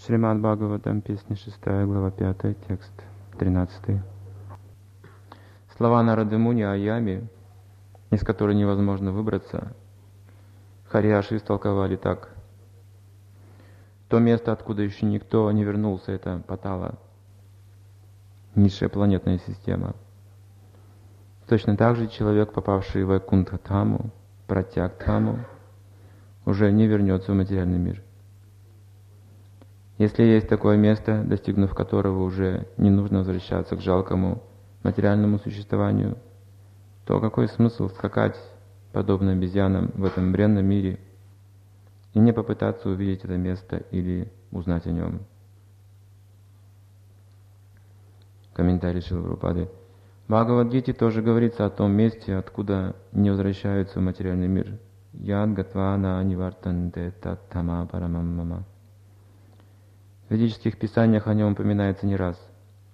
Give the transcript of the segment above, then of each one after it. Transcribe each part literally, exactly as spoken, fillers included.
Шримад Бхагаватам, песня шестая, глава пятая, текст тринадцатый. Слова Нарады Муни о яме, из которой невозможно выбраться, Харьяши истолковали так. То место, откуда еще никто не вернулся, это Патала, низшая планетная система. Точно так же человек, попавший в Вайкунтха-дхаму, Пратьяг-дхаму, уже не вернется в материальный мир. Если есть такое место, достигнув которого уже не нужно возвращаться к жалкому материальному существованию, то какой смысл скакать, подобно обезьянам, в этом бренном мире и не попытаться увидеть это место или узнать о нем? Комментарий Шрилы Прабхупады. В Бхагавад-гите тоже говорится о том месте, откуда не возвращаются в материальный мир. Яд гатва на нивартанте таттама парамам мама. В ведических писаниях о нем упоминается не раз.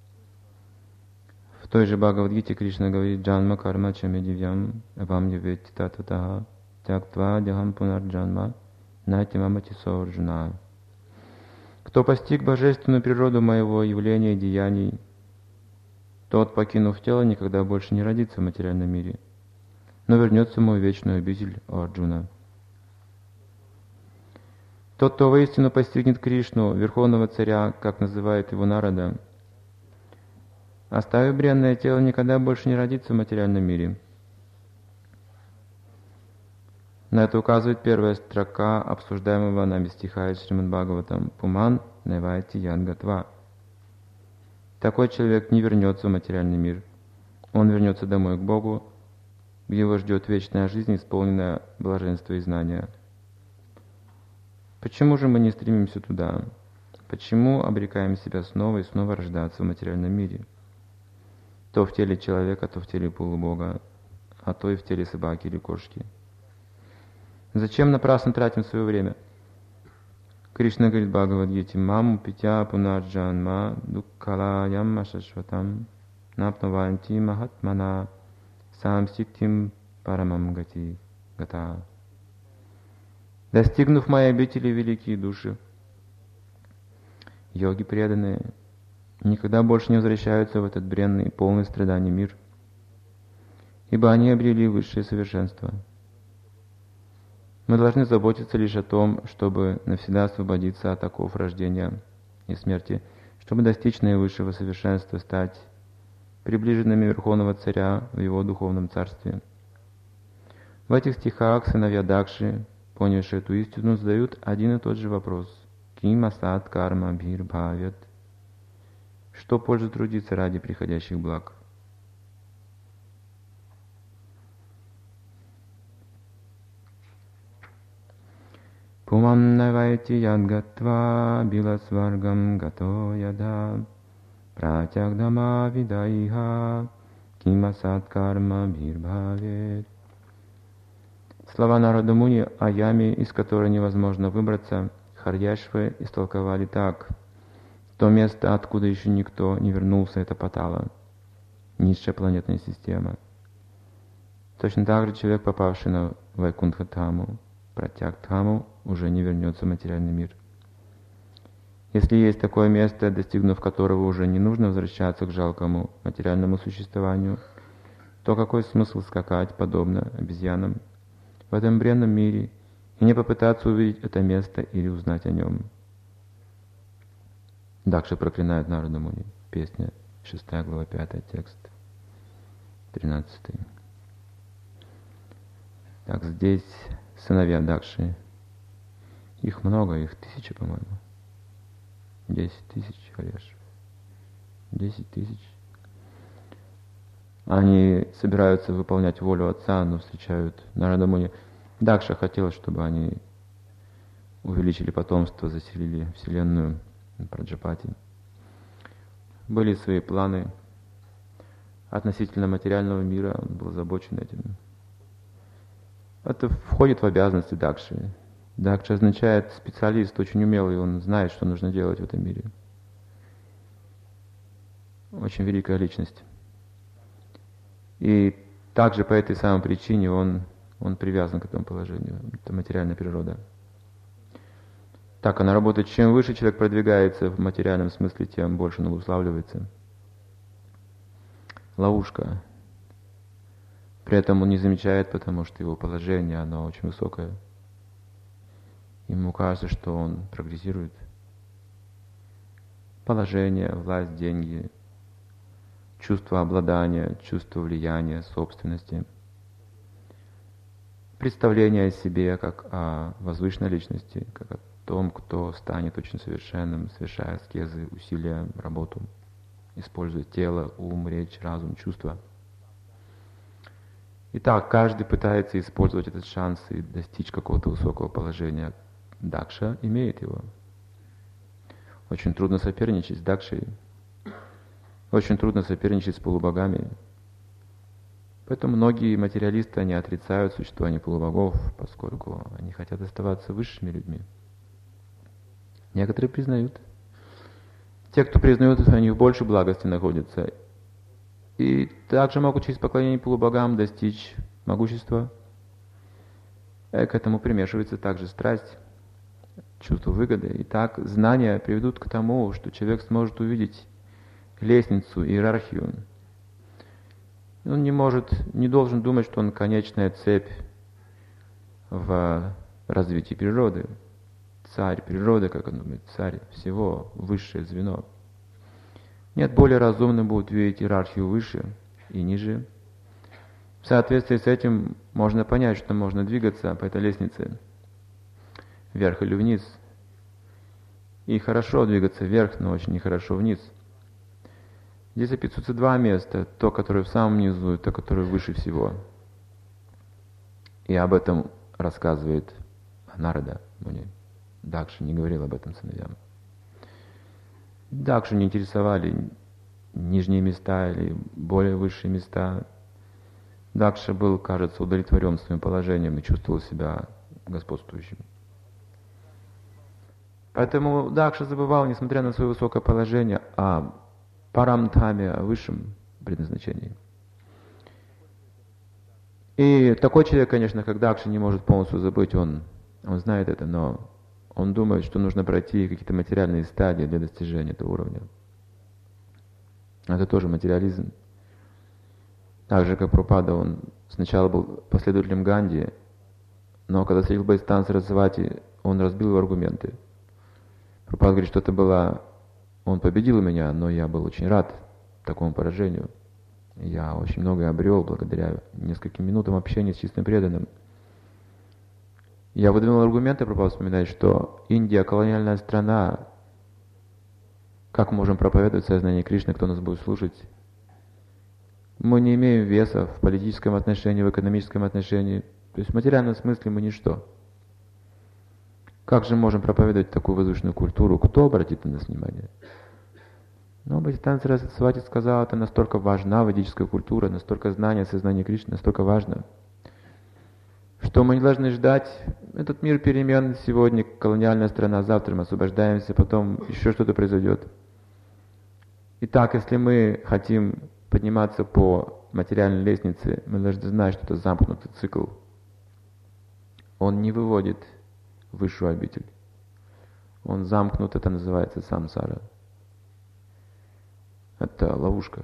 В той же Бхагавад-гите Кришна говорит: «Джанма карма чами дивьям вам яветти татватаха тяктва дяхам пунарджанма нати мамати соорджуна». Кто постиг божественную природу моего явления и деяний, тот, покинув тело, никогда больше не родится в материальном мире, но вернется в мою вечную обитель, о Арджуна. Тот, кто воистину постигнет Кришну, Верховного Царя, как называет его Нарада, оставив бренное тело, никогда больше не родится в материальном мире. На это указывает первая строка обсуждаемого нами стиха из Шримад Бхагаватам: «Пуман навайти янгатва». Такой человек не вернется в материальный мир. Он вернется домой к Богу, где его ждет вечная жизнь, исполненная блаженства и знания. Почему же мы не стремимся туда? Почему обрекаем себя снова и снова рождаться в материальном мире? То в теле человека, то в теле полубога, а то и в теле собаки или кошки. Зачем напрасно тратим свое время? Кришна говорит в Бхагавад-гите: «Маму питя пунарджанма дуккалаям ашашватам напнаванти махатмана самсиктим парамам гати гата». Достигнув моей обители, великие души, йоги преданные, никогда больше не возвращаются в этот бренный, полный страданий мир, ибо они обрели высшее совершенство. Мы должны заботиться лишь о том, чтобы навсегда освободиться от оков рождения и смерти, чтобы достичь наивысшего совершенства, стать приближенными Верховного Царя в Его духовном царстве. В этих стихах сыновья Дакши, понявшие эту истину, задают один и тот же вопрос: «Ким асад карма бхир бхавят?» Что пользу трудиться ради приходящих благ? Пумам навайти ядгатва биласваргам гато яда пратягдама видаиха ким асад карма бхир бхавят. Слова Нарады Муни о яме, из которой невозможно выбраться, Харьяшвы истолковали так. То место, откуда еще никто не вернулся, это Патала, низшая планетная система. Точно так же человек, попавший на Вайкунтха-дхаму, Пратьяг-дхаму, уже не вернется в материальный мир. Если есть такое место, достигнув которого уже не нужно возвращаться к жалкому материальному существованию, то какой смысл скакать, подобно обезьянам, в этом бренном мире и не попытаться увидеть это место или узнать о нем? Дакши проклинает Нараду Муни. Песня шестая, глава пятая, текст тринадцатый. Так, здесь сыновья Дакши. Их много, их тысяча, по-моему. Десять тысяч, Харьяшвы. Десять тысяч. Они собираются выполнять волю Отца, но встречают Нарада Муни. Дакша хотела, чтобы они увеличили потомство, заселили Вселенную Праджапати. Были свои планы относительно материального мира, он был озабочен этим. Это входит в обязанности Дакши. Дакша означает специалист, очень умелый, он знает, что нужно делать в этом мире. Очень великая личность. И также по этой самой причине он, он привязан к этому положению. Это материальная природа. Так она работает. Чем выше человек продвигается в материальном смысле, тем больше он обуславливается. Ловушка. При этом он не замечает, потому что его положение, оно очень высокое. Ему кажется, что он прогрессирует. Положение, власть, деньги, чувство обладания, чувство влияния, собственности. Представление о себе как о возвышенной личности, как о том, кто станет очень совершенным, совершая аскезы, усилия, работу, используя тело, ум, речь, разум, чувства. Итак, каждый пытается использовать этот шанс и достичь какого-то высокого положения. Дакша имеет его. Очень трудно соперничать с Дакшей. Очень трудно соперничать с полубогами. Поэтому многие материалисты, они отрицают существование полубогов, поскольку они хотят оставаться высшими людьми. Некоторые признают. Те, кто признают, они в большей благости находятся. И также могут через поклонение полубогам достичь могущества. И к этому примешивается также страсть, чувство выгоды. И так знания приведут к тому, что человек сможет увидеть лестницу, иерархию. Он не может, не должен думать, что он конечная цепь в развитии природы. Царь природы, как он думает, царь всего, высшее звено. Нет, более разумным будет видеть иерархию выше и ниже. В соответствии с этим можно понять, что можно двигаться по этой лестнице вверх или вниз. И хорошо двигаться вверх, но очень нехорошо вниз. Здесь описываются два места. То, которое в самом низу, и то, которое выше всего. И об этом рассказывает Нарада Муни. Дакша не говорил об этом сыновьям. Дакшу не интересовали нижние места или более высшие места. Дакша был, кажется, удовлетворен своим положением и чувствовал себя господствующим. Поэтому Дакша забывал, несмотря на свое высокое положение, о парамдхаме, о высшем предназначении. И такой человек, конечно, как Дакша, не может полностью забыть, он, он знает это, но он думает, что нужно пройти какие-то материальные стадии для достижения этого уровня. Это тоже материализм. Так же, как Прабхупада, он сначала был последователем Ганди, но когда встретил Бхайстан Сарасвати, он разбил его аргументы. Прабхупада говорит, что это было... Он победил меня, но я был очень рад такому поражению. Я очень многое обрел благодаря нескольким минутам общения с чистым преданным. Я выдвинул аргументы, Прабхупада вспоминает, что Индия колониальная страна. Как мы можем проповедовать сознание Кришны, кто нас будет слушать? Мы не имеем веса в политическом отношении, в экономическом отношении. То есть в материальном смысле мы ничто. Как же мы можем проповедовать такую воздушную культуру? Кто обратит на нас внимание? Но Бхактисиданта Сарасвати сказал, это настолько важна ведическая культура, настолько знание, сознание Кришны, настолько важно, что мы не должны ждать. Этот мир перемен, сегодня колониальная страна, завтра мы освобождаемся, потом еще что-то произойдет. Итак, если мы хотим подниматься по материальной лестнице, мы должны знать, что это замкнутый цикл. Он не выводит в высшую обитель. Он замкнут, это называется самсара. Это ловушка.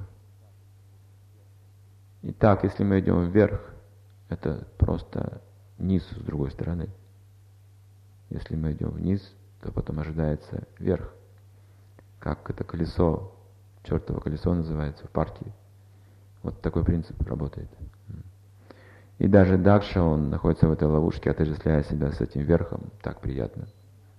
Итак, если мы идем вверх, это просто низ с другой стороны. Если мы идем вниз, то потом ожидается верх. Как это колесо, чертово колесо называется в парке. Вот такой принцип работает. И даже Дакша, он находится в этой ловушке, отождествляя себя с этим верхом. Так приятно.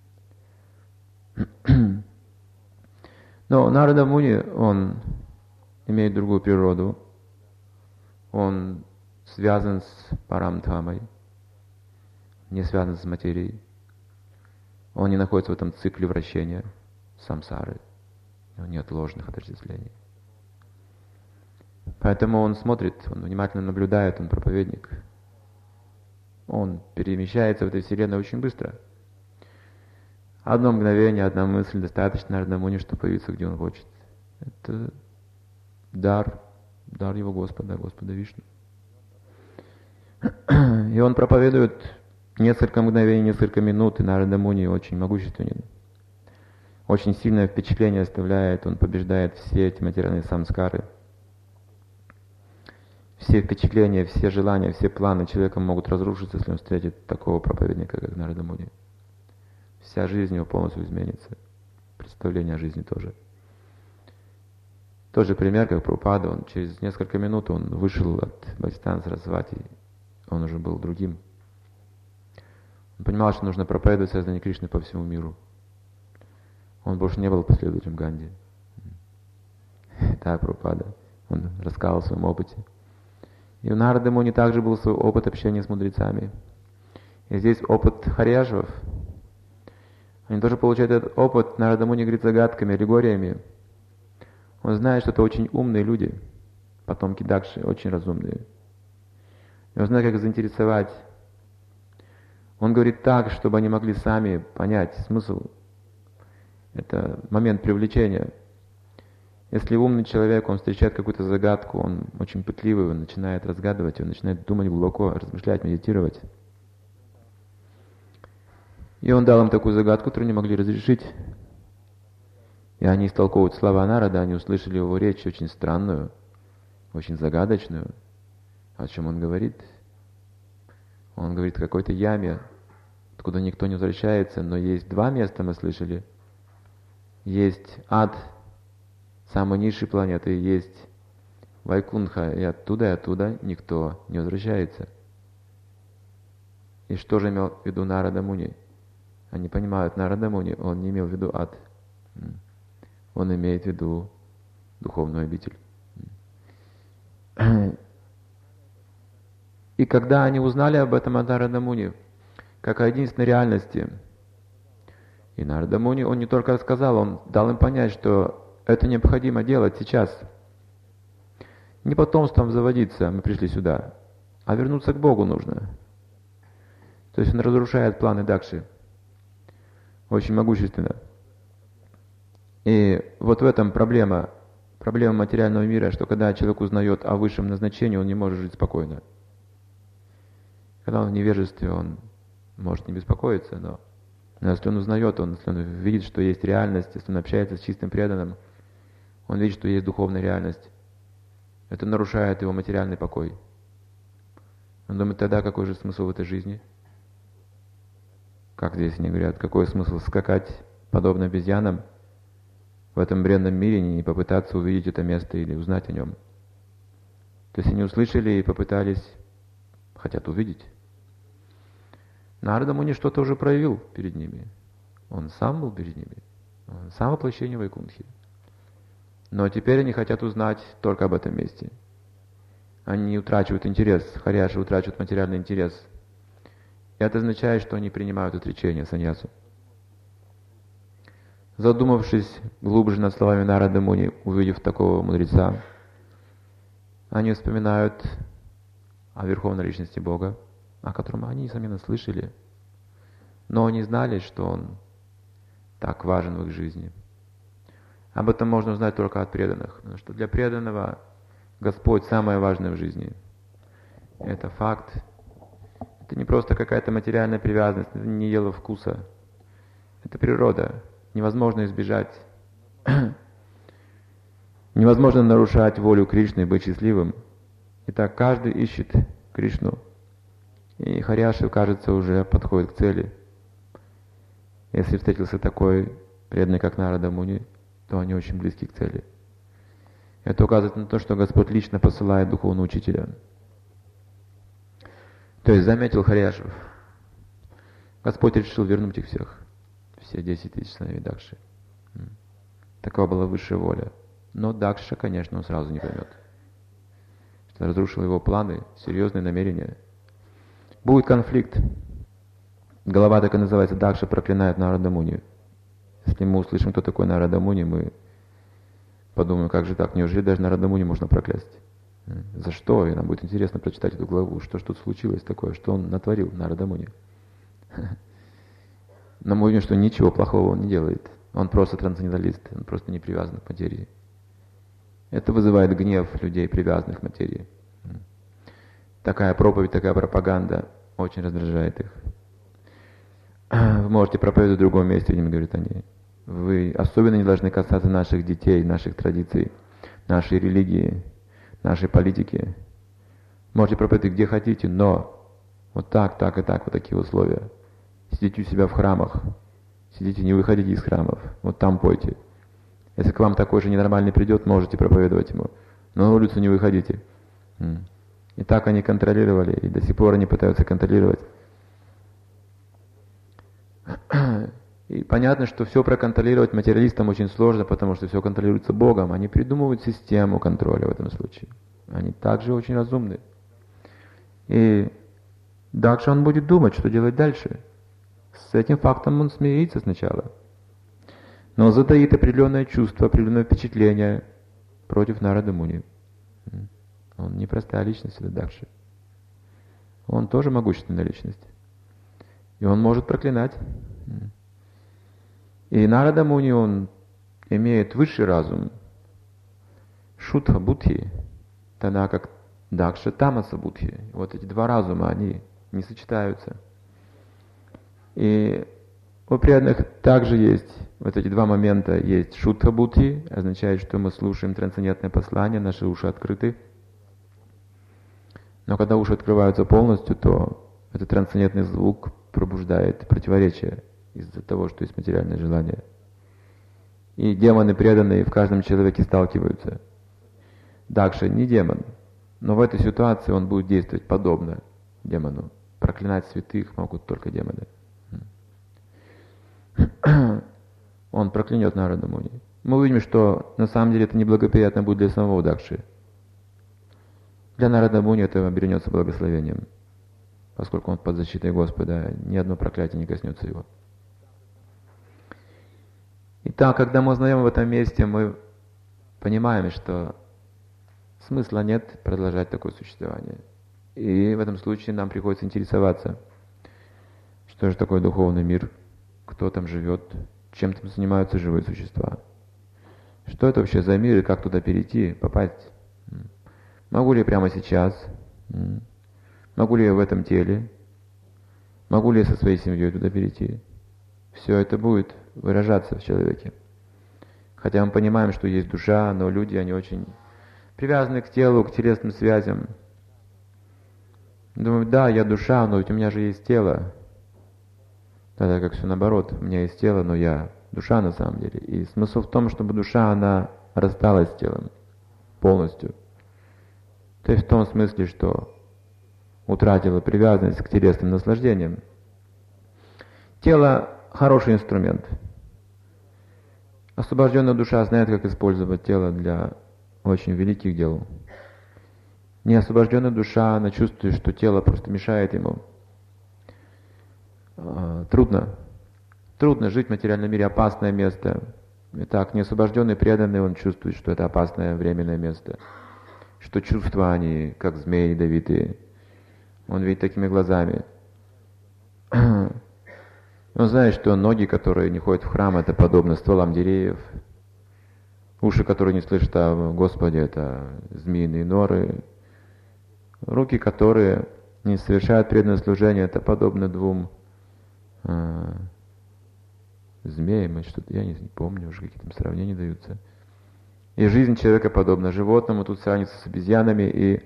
Но Нарада Муни, он имеет другую природу. Он связан с Парамдхамой, не связан с материей. Он не находится в этом цикле вращения самсары. У него нет ложных отождествлений. Поэтому он смотрит, он внимательно наблюдает, он проповедник. Он перемещается в этой вселенной очень быстро. Одно мгновение, одна мысль достаточно Нарада Муни, чтобы появиться, где он хочет. Это дар, дар его Господа, Господа Вишну. И он проповедует Несколько мгновений, несколько минут, и Нарада Муни очень могущественен. Очень сильное впечатление оставляет, он побеждает все эти материальные самскары. Все впечатления, все желания, все планы человека могут разрушиться, если он встретит такого проповедника, как Нарада Муни. Вся жизнь его полностью изменится. Представление о жизни тоже. Тот же пример, как Прабхупада, он через несколько минут он вышел от Бхактисиддханта Сарасвати, он уже был другим. Он понимал, что нужно проповедовать сознание Кришны по всему миру. Он больше не был последователем Ганди. Так, Прабхупада. Он рассказал о своем опыте. И у Нарады Муни также был свой опыт общения с мудрецами. И здесь опыт Харьяшвов. Они тоже получают этот опыт. Нарада Муни говорит загадками, аллегориями. Он знает, что это очень умные люди, потомки Дакши, очень разумные. И он знает, как их заинтересовать. Он говорит так, чтобы они могли сами понять смысл. Это момент привлечения. Если умный человек, он встречает какую-то загадку, он очень пытливый, он начинает разгадывать, он начинает думать глубоко, размышлять, медитировать. И он дал им такую загадку, которую не могли разрешить. И они истолковывают слова Нарада, они услышали его речь очень странную, очень загадочную. О чем он говорит? Он говорит о какой-то яме, откуда никто не возвращается, но есть два места, мы слышали. Есть ад, самой низшей планеты, есть Вайкунха, и оттуда, и оттуда никто не возвращается. И что же имел в виду Нарада Муни? Они понимают, Нарада Муни, он не имел в виду ад. Он имеет в виду духовную обитель. И когда они узнали об этом от Нарада Муни, как о единственной реальности, и Нарада Муни, он не только рассказал, он дал им понять, что это необходимо делать сейчас. Не потомством заводиться, мы пришли сюда, а вернуться к Богу нужно. То есть он разрушает планы Дакши. Очень могущественно. И вот в этом проблема, проблема материального мира, что когда человек узнает о высшем назначении, он не может жить спокойно. Когда он в невежестве, он может не беспокоиться, но, но если он узнает, он, если он видит, что есть реальность, если он общается с чистым преданным, он видит, что есть духовная реальность. Это нарушает его материальный покой. Он думает, тогда какой же смысл в этой жизни? Как здесь они говорят, какой смысл скакать, подобно обезьянам, в этом бренном мире, не попытаться увидеть это место или узнать о нем. То есть они услышали и попытались, хотят увидеть. Нарада Муни что-то уже проявил перед ними. Он сам был перед ними. Он сам воплощение Вайкунхи. Но теперь они хотят узнать только об этом месте. Они утрачивают интерес, харьяши утрачивают материальный интерес. И это означает, что они принимают отречение, саньясу. Задумавшись глубже над словами Нарады Муни, увидев такого мудреца, они вспоминают о Верховной Личности Бога, о котором они, несомненно, слышали, но не знали, что Он так важен в их жизни. Об этом можно узнать только от преданных, потому что для преданного Господь самое важное в жизни. Это факт. Это не просто какая-то материальная привязанность, это не дело вкуса. Это природа. Невозможно избежать. Невозможно нарушать волю Кришны и быть счастливым. Итак, каждый ищет Кришну. И харьяши, кажется, уже подходит к цели. Если встретился такой преданный, как Нарада Муни, то они очень близки к цели. Это указывает на то, что Господь лично посылает духовного учителя. То есть заметил харьяшев. Господь решил вернуть их всех. Все десять тысяч сыновей Дакши. Такова была высшая воля. Но Дакша, конечно, он сразу не поймет. Что разрушил его планы, серьезные намерения. Будет конфликт. Голова так и называется Дакша проклинает Нарада Муни. Если мы услышим, кто такой Нарада Муни, мы подумаем, как же так, неужели даже Нарада Муни можно проклясть? За что? И нам будет интересно прочитать эту главу, что ж тут случилось такое, что он натворил, Нарада Муни. Но мы увидим, что ничего плохого он не делает. Он просто трансценденталист, он просто не привязан к материи. Это вызывает гнев людей, привязанных к материи. Такая проповедь, такая пропаганда очень раздражает их. Вы можете проповедовать в другом месте, им говорят они. Вы особенно не должны касаться наших детей, наших традиций, нашей религии, нашей политики. Можете проповедовать где хотите, но вот так, так и так, вот такие условия. Сидите у себя в храмах, сидите, не выходите из храмов, вот там пойте. Если к вам такой же ненормальный придет, можете проповедовать ему, но на улицу не выходите. И так они контролировали, и до сих пор они пытаются контролировать. И понятно, что все проконтролировать материалистам очень сложно, потому что все контролируется Богом. Они придумывают систему контроля в этом случае. Они также очень разумны. И дальше он будет думать, что делать дальше. С этим фактом он смирится сначала. Но затаит определенное чувство, определенное впечатление против Нарада Муни. Он не простая личность, это Дакша. Он тоже могущественная личность. И он может проклинать. И Нарада Муни, он имеет высший разум. Шутха Будхи, тогда как Дакша Тамаса Будхи. Вот эти два разума, они не сочетаются. И у преданных также есть вот эти два момента. Есть Шутха Будхи, означает, что мы слушаем трансцендентное послание, наши уши открыты. Но когда уши открываются полностью, то этот трансцендентный звук пробуждает противоречие из-за того, что есть материальное желание. И демоны преданные в каждом человеке сталкиваются. Дакша не демон, но в этой ситуации он будет действовать подобно демону. Проклинать святых могут только демоны. Он проклянет Нараду Муни. Мы увидим, что на самом деле это неблагоприятно будет для самого Дакши. Для Нарада Муни это обернется благословением, поскольку он под защитой Господа, ни одно проклятие не коснется его. Итак, когда мы узнаем в этом месте, мы понимаем, что смысла нет продолжать такое существование. И в этом случае нам приходится интересоваться, что же такое духовный мир, кто там живет, чем там занимаются живые существа. Что это вообще за мир и как туда перейти, попасть? Могу ли я прямо сейчас? Могу ли я в этом теле? Могу ли я со своей семьей туда перейти? Все это будет выражаться в человеке. Хотя мы понимаем, что есть душа, но люди, они очень привязаны к телу, к телесным связям. Думают, да, я душа, но ведь у меня же есть тело. Тогда как все наоборот, у меня есть тело, но я душа на самом деле. И смысл в том, чтобы душа, она рассталась с телом полностью. То есть в том смысле, что утратила привязанность к телесным наслаждениям. Тело – хороший инструмент. Освобожденная душа знает, как использовать тело для очень великих дел. Неосвобожденная душа, она чувствует, что тело просто мешает ему. Трудно. Трудно жить в материальном мире, опасное место. Итак, неосвобожденный преданный, он чувствует, что это опасное временное место. Что чувства, они как змеи ядовитые. Он видит такими глазами. Он знает, что ноги, которые не ходят в храм, это подобно стволам деревьев. Уши, которые не слышат о Господе, это змеиные норы. Руки, которые не совершают преданное служение, это подобно двум а, змеям. Что-то, я не, не помню, уже какие-то сравнения даются. И жизнь человека подобна животному, тут сравнится с обезьянами. И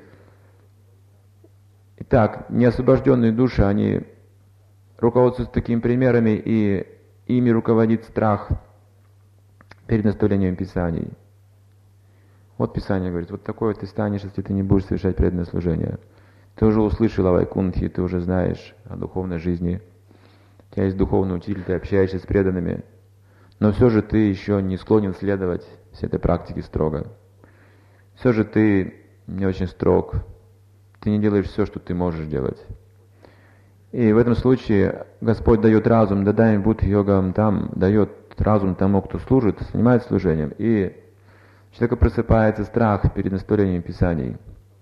Итак, неосвобожденные души, они руководствуются такими примерами, и ими руководит страх перед наставлением Писаний. Вот Писание говорит, вот такое ты станешь, если ты не будешь совершать преданное служение. Ты уже услышал о Вайкунтхе, ты уже знаешь о духовной жизни. У тебя есть духовный учитель, ты общаешься с преданными. Но все же ты еще не склонен следовать всей этой практике строго. Все же ты не очень строг. Ты не делаешь все, что ты можешь делать. И в этом случае Господь дает разум, дадай будь йогам там, дает разум тому, кто служит, занимается служением. И у человека просыпается страх перед наставлением Писаний.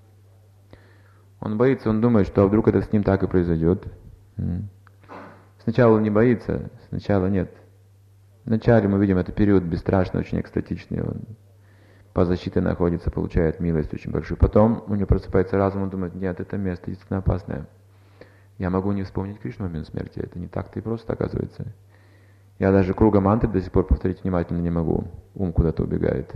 Он боится, он думает, что вдруг это с ним так и произойдет. Сначала он не боится, сначала нет. Вначале мы видим, это период бесстрашный, очень экстатичный. Он по защите находится, получает милость очень большую. Потом у него просыпается разум, он думает, нет, это место действительно опасное. Я могу не вспомнить Кришну в момент смерти. Это не так-то и просто, оказывается. Я даже круга мантры до сих пор повторить внимательно не могу. Ум куда-то убегает.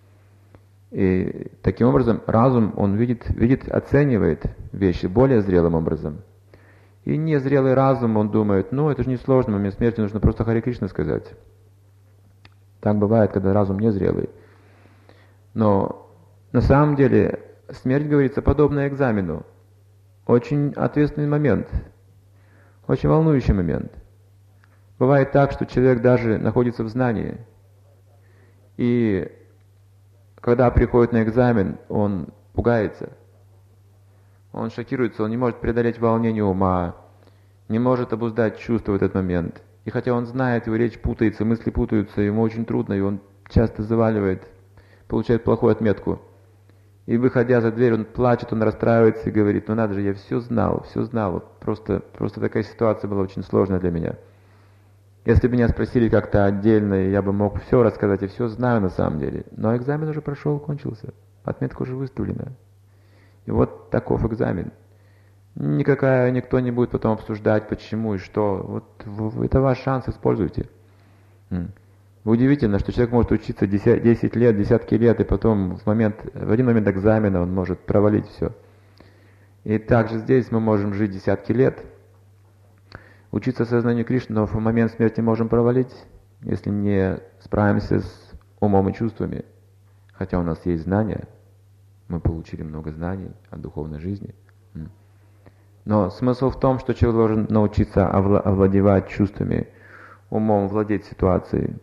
И таким образом разум, он видит, видит, оценивает вещи более зрелым образом. И незрелый разум, он думает, ну это же не сложно, в момент смерти нужно просто Харе Кришна сказать. Так бывает, когда разум незрелый. Но на самом деле смерть, говорится, подобна экзамену. Очень ответственный момент, очень волнующий момент. Бывает так, что человек даже находится в знании. И когда приходит на экзамен, он пугается. Он шокируется, он не может преодолеть волнение ума, не может обуздать чувства в этот момент. И хотя он знает, его речь путается, мысли путаются, ему очень трудно, и он часто заваливает, получает плохую отметку. И выходя за дверь, он плачет, он расстраивается и говорит, ну надо же, я все знал, все знал, вот просто, просто такая ситуация была очень сложная для меня. Если бы меня спросили как-то отдельно, я бы мог все рассказать, я все знаю на самом деле. Но экзамен уже прошел, кончился, отметка уже выставлена. И вот таков экзамен. Никакая, никто не будет потом обсуждать, почему и что. Вот это ваш шанс, используйте. Удивительно, что человек может учиться десять лет, десятки лет, и потом в, момент, в один момент экзамена он может провалить все. И также здесь мы можем жить десятки лет, учиться сознанию Кришны, но в момент смерти можем провалить, если не справимся с умом и чувствами. Хотя у нас есть знания, мы получили много знаний о духовной жизни. Но смысл в том, что человек должен научиться овладевать чувствами, умом владеть ситуацией.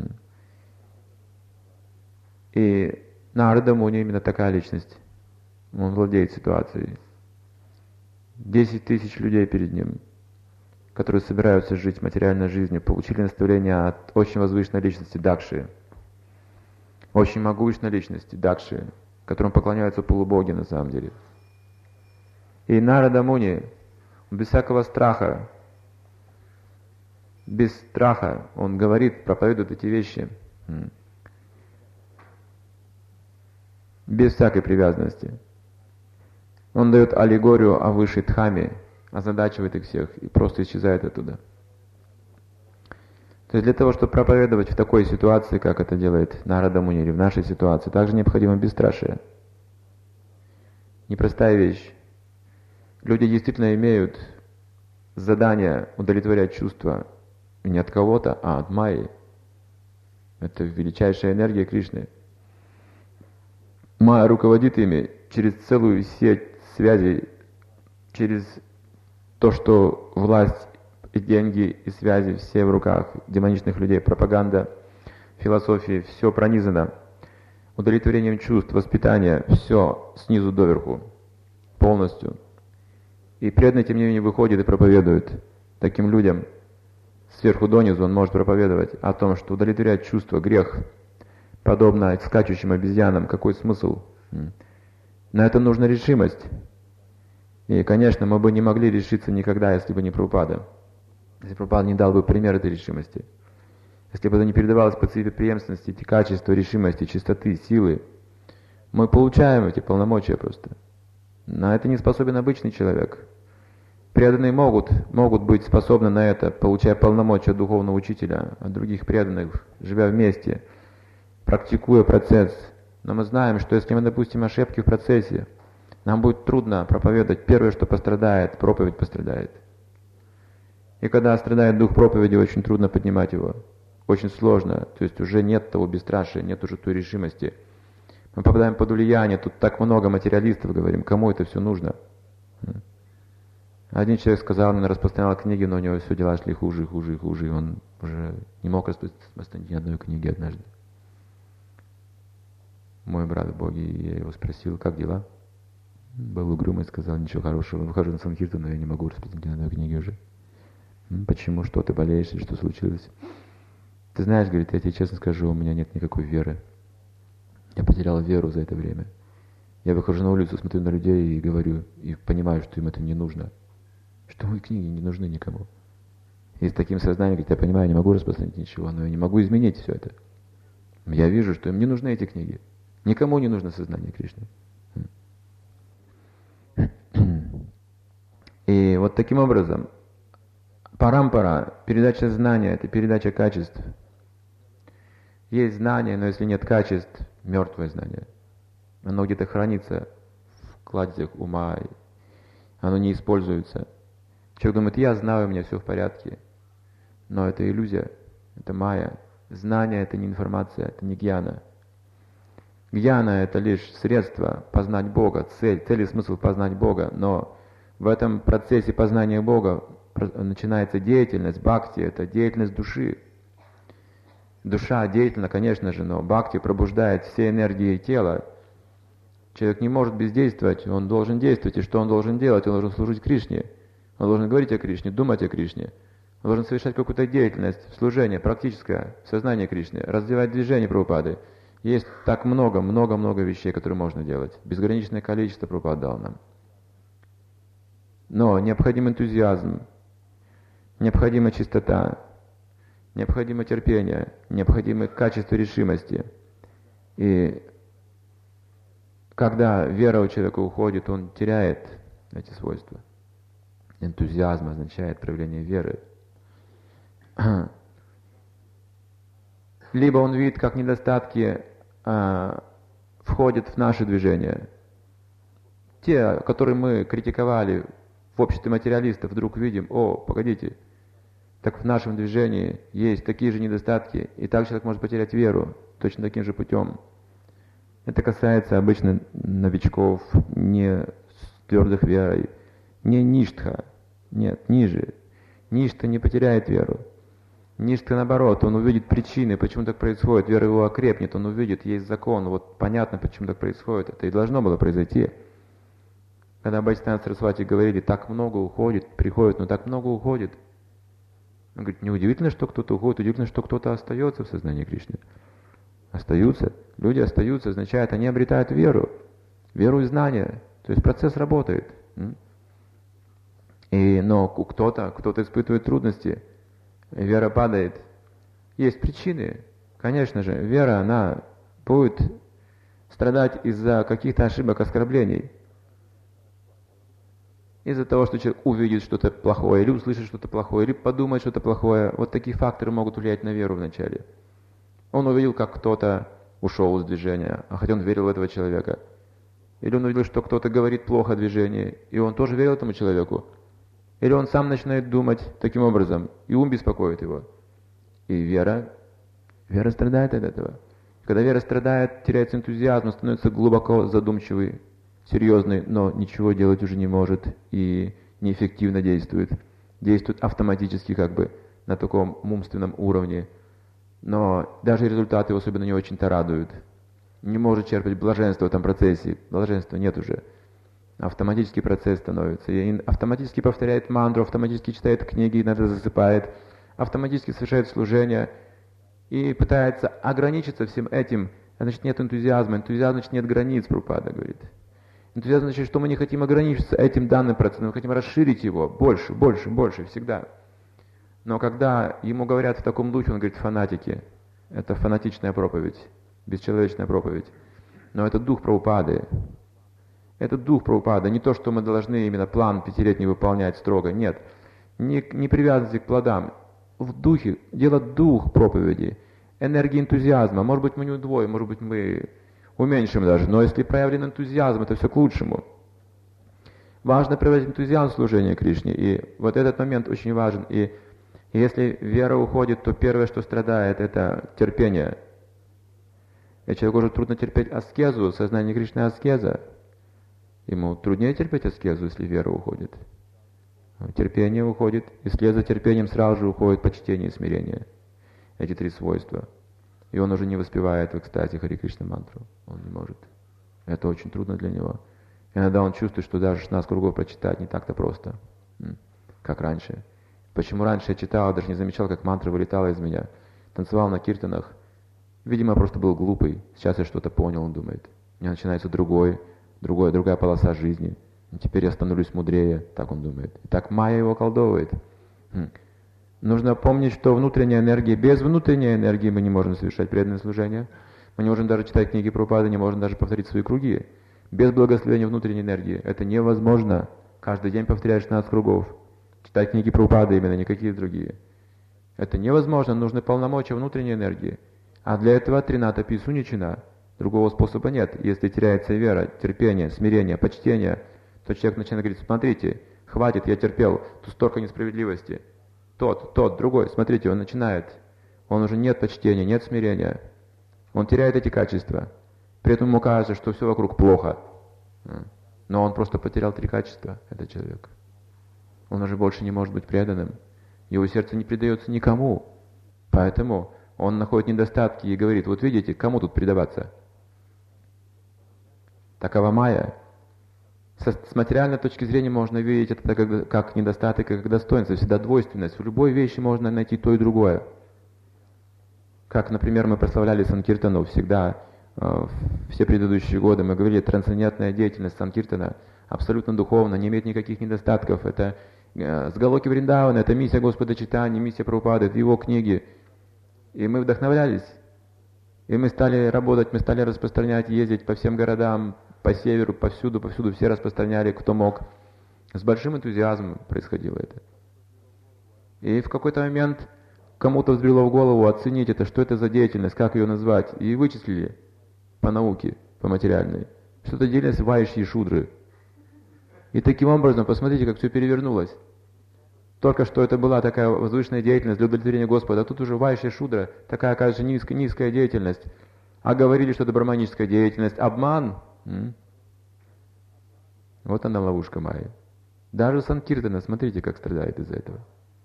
И Нарада Муни именно такая личность. Он владеет ситуацией. Десять тысяч людей перед ним, которые собираются жить материальной жизнью, получили наставление от очень возвышенной личности Дакши. Очень могущественной личности Дакши, которому поклоняются полубоги на самом деле. И Нарада Муни, без всякого страха, без страха, он говорит, проповедует эти вещи. Без всякой привязанности. Он дает аллегорию о высшей дхаме, озадачивает их всех и просто исчезает оттуда. То есть для того, чтобы проповедовать в такой ситуации, как это делает Нарада Муни, или в нашей ситуации, также необходимо бесстрашие. Непростая вещь. Люди действительно имеют задание удовлетворять чувства не от кого-то, а от Майи. Это величайшая энергия Кришны. Майя руководит ими через целую сеть связей, через то, что власть и деньги и связи все в руках демоничных людей, пропаганда, философия, все пронизано удовлетворением чувств, воспитания, все снизу доверху, полностью. И преданный, тем не менее, выходит и проповедует таким людям. Сверху донизу он может проповедовать о том, что удовлетворять чувства, грех, подобно скачущим обезьянам, какой смысл? На это нужна решимость. И, конечно, мы бы не могли решиться никогда, если бы не Прабхупада. Если Прабхупада не дал бы пример этой решимости. Если бы это не передавалось по цепи преемственности, эти качества, решимости, чистоты, силы, мы получаем эти полномочия просто. На это не способен обычный человек. Преданные могут, могут быть способны на это, получая полномочия духовного учителя, от других преданных, живя вместе, практикуя процесс. Но мы знаем, что если мы допустим ошибки в процессе, нам будет трудно проповедовать. Первое, что пострадает, проповедь пострадает. И когда страдает дух проповеди, очень трудно поднимать его. Очень сложно. То есть уже нет того бесстрашия, нет уже той решимости. Мы попадаем под влияние, тут так много материалистов, говорим, кому это все нужно. Один человек сказал, он распространял книги, но у него все дела шли хуже и хуже и хуже, и он уже не мог распространить ни одной книги однажды. Мой брат в Боге, я его спросил, как дела? Был угрюмый, сказал, ничего хорошего, выхожу на Санкиртан, но я не могу распространить ни одной книги уже. Почему? Что ты болеешь или что случилось? Ты знаешь, говорит, я тебе честно скажу, у меня нет никакой веры. Я потерял веру за это время. Я выхожу на улицу, смотрю на людей и говорю, и понимаю, что им это не нужно. Что мои книги не нужны никому. И с таким сознанием, говорит, я понимаю, я не могу распространить ничего, но я не могу изменить все это. Я вижу, что им не нужны эти книги. Никому не нужно сознание Кришны. И вот таким образом, парампара, передача знания, это передача качеств. Есть знание, но если нет качеств, мертвое знание. Оно где-то хранится в кладезях ума, оно не используется. Человек думает, я знаю, у меня все в порядке. Но это иллюзия, это майя. Знание — это не информация, это не гьяна. Гьяна — это лишь средство познать Бога, цель, цель и смысл познать Бога. Но в этом процессе познания Бога начинается деятельность, бхакти — это деятельность души. Душа деятельна, конечно же, но бхакти пробуждает все энергии тела. Человек не может бездействовать, он должен действовать. И что он должен делать? Он должен служить Кришне. Он должен говорить о Кришне, думать о Кришне. Он должен совершать какую-то деятельность, служение, практическое, сознание Кришны, развивать движение Прабхупады. Есть так много, много-много вещей, которые можно делать. Безграничное количество Прабхупад дал нам. Но необходим энтузиазм, необходима чистота, необходимо терпение, необходимо качество решимости. И когда вера у человека уходит, он теряет эти свойства. Энтузиазм означает проявление веры. Либо он видит, как недостатки а, входят в наше движение. Те, которые мы критиковали в обществе материалистов, вдруг видим, о, погодите, так в нашем движении есть такие же недостатки, и так человек может потерять веру точно таким же путем. Это касается обычно новичков, не твердых верой, не ништха, нет, ниже. Ништха не потеряет веру. Ништха, наоборот, он увидит причины, почему так происходит, вера его окрепнет, он увидит, есть закон, вот понятно, почему так происходит, это и должно было произойти. Когда Бхактисиданта Сарасвати говорили, так много уходит, приходит, но так много уходит. Он говорит, неудивительно, что кто-то уходит, удивительно, что кто-то остается в сознании Кришны. Остаются, люди остаются, означает, они обретают веру, веру и знания, то есть процесс работает. И, но кто-то, кто-то испытывает трудности, вера падает. Есть причины, конечно же, вера, она будет страдать из-за каких-то ошибок, оскорблений. Из-за того, что человек увидит что-то плохое, или услышит что-то плохое, или подумает что-то плохое. Вот такие факторы могут влиять на веру вначале. Он увидел, как кто-то ушел из движения, а хотя он верил в этого человека. Или он увидел, что кто-то говорит плохо о движении, и он тоже верил этому человеку. Или он сам начинает думать таким образом, и ум беспокоит его. И вера, вера страдает от этого. Когда вера страдает, теряется энтузиазм, становится глубоко задумчивый, серьезный, но ничего делать уже не может и неэффективно действует. Действует автоматически как бы на таком умственном уровне. Но даже результаты его особенно не очень-то радуют. Не может черпать блаженство в этом процессе. Блаженства нет уже. Автоматический процесс становится. И автоматически повторяет мантру, автоматически читает книги, иногда засыпает, автоматически совершает служение и пытается ограничиться всем этим. Значит, нет энтузиазма. Энтузиазм, значит, нет границ, Прабхупада говорит. Энтузиазм значит, что мы не хотим ограничиться этим данным процессом, мы хотим расширить его больше, больше, больше, всегда. Но когда ему говорят в таком духе, он говорит, фанатики. Это фанатичная проповедь, бесчеловечная проповедь. Но это дух Прабхупады. Это дух Прабхупады, не то, что мы должны именно план пятилетний выполнять строго, нет. Не, не привязываться к плодам. В духе, дело дух проповеди, энергия энтузиазма. Может быть, мы не удвоим, может быть, мы уменьшим даже, но если проявлен энтузиазм, это все к лучшему. Важно проявлять энтузиазм в служении Кришне, и вот этот момент очень важен. И если вера уходит, то первое, что страдает, это терпение. И человеку уже трудно терпеть аскезу, сознание Кришны аскеза. Ему труднее терпеть аскезу, если вера уходит. Терпение уходит, и вслед за терпением сразу же уходит почтение и смирение. Эти три свойства. И он уже не воспевает в экстазе Хари Кришна мантру. Он не может. Это очень трудно для него. Иногда он чувствует, что даже шестнадцать кругов прочитать не так-то просто, как раньше. Почему раньше я читал, даже не замечал, как мантра вылетала из меня. Танцевал на киртанах. Видимо, я просто был глупый. Сейчас я что-то понял, он думает. У меня начинается другой, другой, другая полоса жизни. И теперь я становлюсь мудрее, так он думает. И так майя его околдовывает. Нужно помнить, что внутренняя энергия, без внутренней энергии мы не можем совершать преданное служение. Мы не можем даже читать книги Прабхупады, не можем даже повторить свои круги. Без благословения внутренней энергии это невозможно. каждый день повторять шестнадцать кругов, читать книги Прабхупады именно, никакие другие. Это невозможно, нужны полномочия внутренней энергии. А для этого трината писуничина, другого способа нет. Если теряется вера, терпение, смирение, почтение, то человек начинает говорить: смотрите, хватит, я терпел, тут столько несправедливости. Тот, тот, другой, смотрите, он начинает. Он уже нет почтения, нет смирения. Он теряет эти качества. При этом ему кажется, что все вокруг плохо. Но он просто потерял три качества, этот человек. Он уже больше не может быть преданным. Его сердце не предается никому. Поэтому он находит недостатки и говорит: вот видите, кому тут предаваться? Такова майя. С материальной точки зрения можно видеть это как, как недостаток и как достоинство, всегда двойственность. В любой вещи можно найти то и другое. Как, например, мы прославляли Санкиртану всегда, э, все предыдущие годы мы говорили, трансцендентная деятельность Санкиртана абсолютно духовна, не имеет никаких недостатков. Это э, с Галоки Вриндавана, это миссия Господа Чайтаньи, миссия Прабхупады, это его книги. И мы вдохновлялись. И мы стали работать, мы стали распространять, ездить по всем городам, по северу, повсюду, повсюду все распространяли, кто мог. С большим энтузиазмом происходило это. И в какой-то момент кому-то взбрело в голову оценить это, что это за деятельность, как ее назвать, и вычислили по науке, по материальной, что это деятельность вайшьи шудры. И таким образом, посмотрите, как все перевернулось. Только что это была такая возвышенная деятельность для удовлетворения Господа, а тут уже вайшья шудра, такая, кажется, низкая, низкая деятельность. А говорили, что это браманическая деятельность. Обман. М? Вот она ловушка майи. Даже Санкиртана, смотрите, как страдает из-за этого.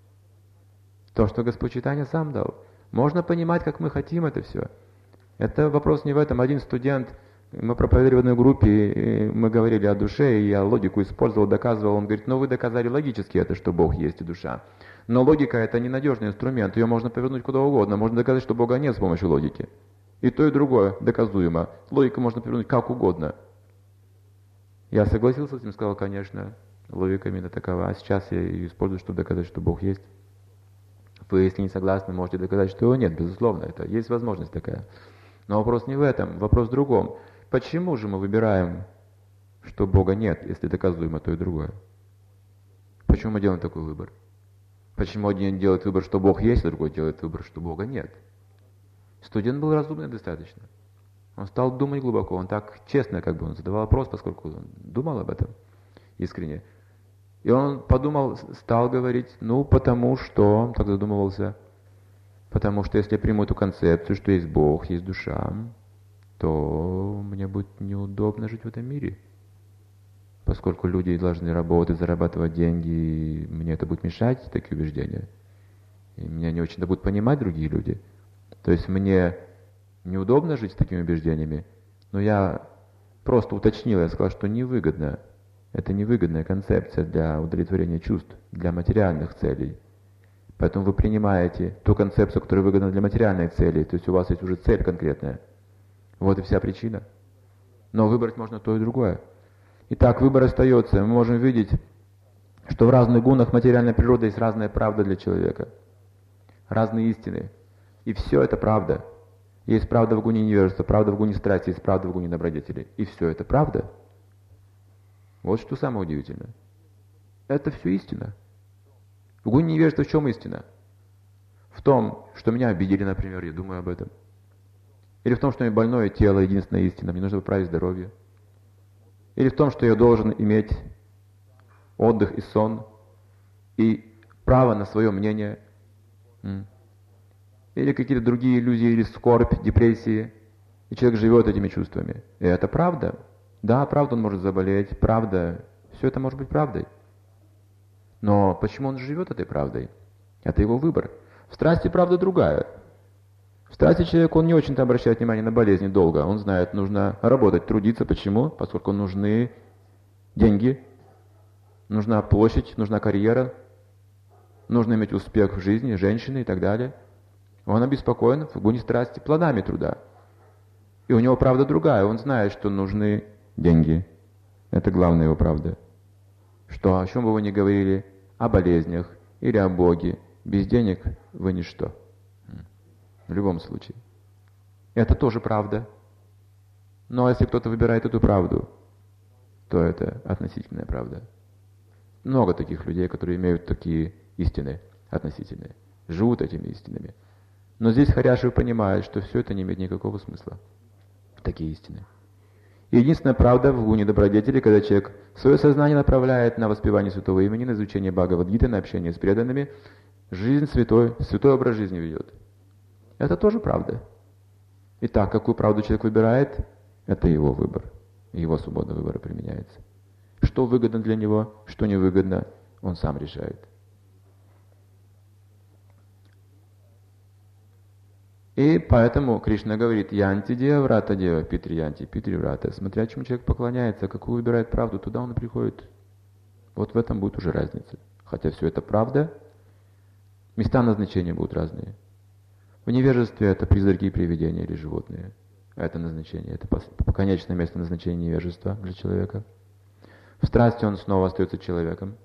То, что Господь Чайтанья сам дал. Можно понимать, как мы хотим это все. Это вопрос не в этом. Один студент, мы проповедовали в одной группе, и мы говорили о душе, и я логику использовал, доказывал. Он говорит: ну вы доказали логически это, что Бог есть и душа. Но логика — это ненадежный инструмент, ее можно повернуть куда угодно. Можно доказать, что Бога нет с помощью логики. И то, и другое доказуемо. Логику можно повернуть как угодно. Я согласился с этим, сказал: конечно, логика именно такова. А сейчас я ее использую, чтобы доказать, что Бог есть. Вы, если не согласны, можете доказать, что его нет, безусловно, это есть возможность такая. Но вопрос не в этом, вопрос в другом. Почему же мы выбираем, что Бога нет, если доказуемо то и другое? Почему мы делаем такой выбор? Почему один делает выбор, что Бог есть, а другой делает выбор, что Бога нет? Студент был разумный достаточно. Он стал думать глубоко, он так честно как бы он задавал вопрос, поскольку он думал об этом искренне. И он подумал, стал говорить: ну, потому что, он так задумывался, потому что если я приму эту концепцию, что есть Бог, есть душа, то мне будет неудобно жить в этом мире. Поскольку люди должны работать, зарабатывать деньги, и мне это будет мешать, такие убеждения. И меня не очень-то будут понимать другие люди. То есть мне неудобно жить с такими убеждениями, но я просто уточнил, я сказал, что невыгодно. Это невыгодная концепция для удовлетворения чувств, для материальных целей. Поэтому вы принимаете ту концепцию, которая выгодна для материальной цели, то есть у вас есть уже цель конкретная. Вот и вся причина. Но выбрать можно то и другое. Итак, выбор остается. Мы можем видеть, что в разных гунах материальной природы есть разная правда для человека. Разные истины. И все это правда. Есть правда в гуне невежества, правда в гуне страсти, есть правда в гуне добродетели. И все это правда. Вот что самое удивительное. Это все истина. В гуне невежества в чем истина? В том, что меня обидели, например, я думаю об этом. Или в том, что у меня больное тело, единственная истина, мне нужно поправить здоровье. Или в том, что я должен иметь отдых и сон, и право на свое мнение. Или какие-то другие иллюзии, или скорбь, депрессии. И человек живет этими чувствами. И это правда. Да, правда, он может заболеть, правда. Все это может быть правдой. Но почему он живет этой правдой? Это его выбор. В страсти правда другая. В страсти человек, он не очень-то обращает внимание на болезни долго. Он знает, нужно работать, трудиться. Почему? Поскольку нужны деньги, нужна площадь, нужна карьера, нужно иметь успех в жизни, женщины и так далее. Он обеспокоен в гуне страсти плодами труда. И у него правда другая. Он знает, что нужны деньги. Это главная его правда. Что, о чем бы вы ни говорили, о болезнях или о Боге, без денег вы ничто. В любом случае. Это тоже правда. Но если кто-то выбирает эту правду, то это относительная правда. много таких людей, которые имеют такие истины относительные, живут этими истинами. Но здесь Харяши понимает, что все это не имеет никакого смысла, такие истины. Единственная правда в гуне добродетели, когда человек свое сознание направляет на воспевание святого имени, на изучение Бхагавад-гиты, на общение с преданными, жизнь святой, святой образ жизни ведет. Это тоже правда. Итак, какую правду человек выбирает, это его выбор. Его свобода выбора применяется. Что выгодно для него, что невыгодно, он сам решает. И поэтому Кришна говорит, янти дева врата дева, питри янти, питри врата. Смотря чему человек поклоняется, какую выбирает правду, туда он и приходит. Вот в этом будет уже разница. Хотя все это правда, места назначения будут разные. В невежестве это призраки и привидения или животные. Это назначение, это конечное место назначения невежества для человека. В страсти он снова остается человеком.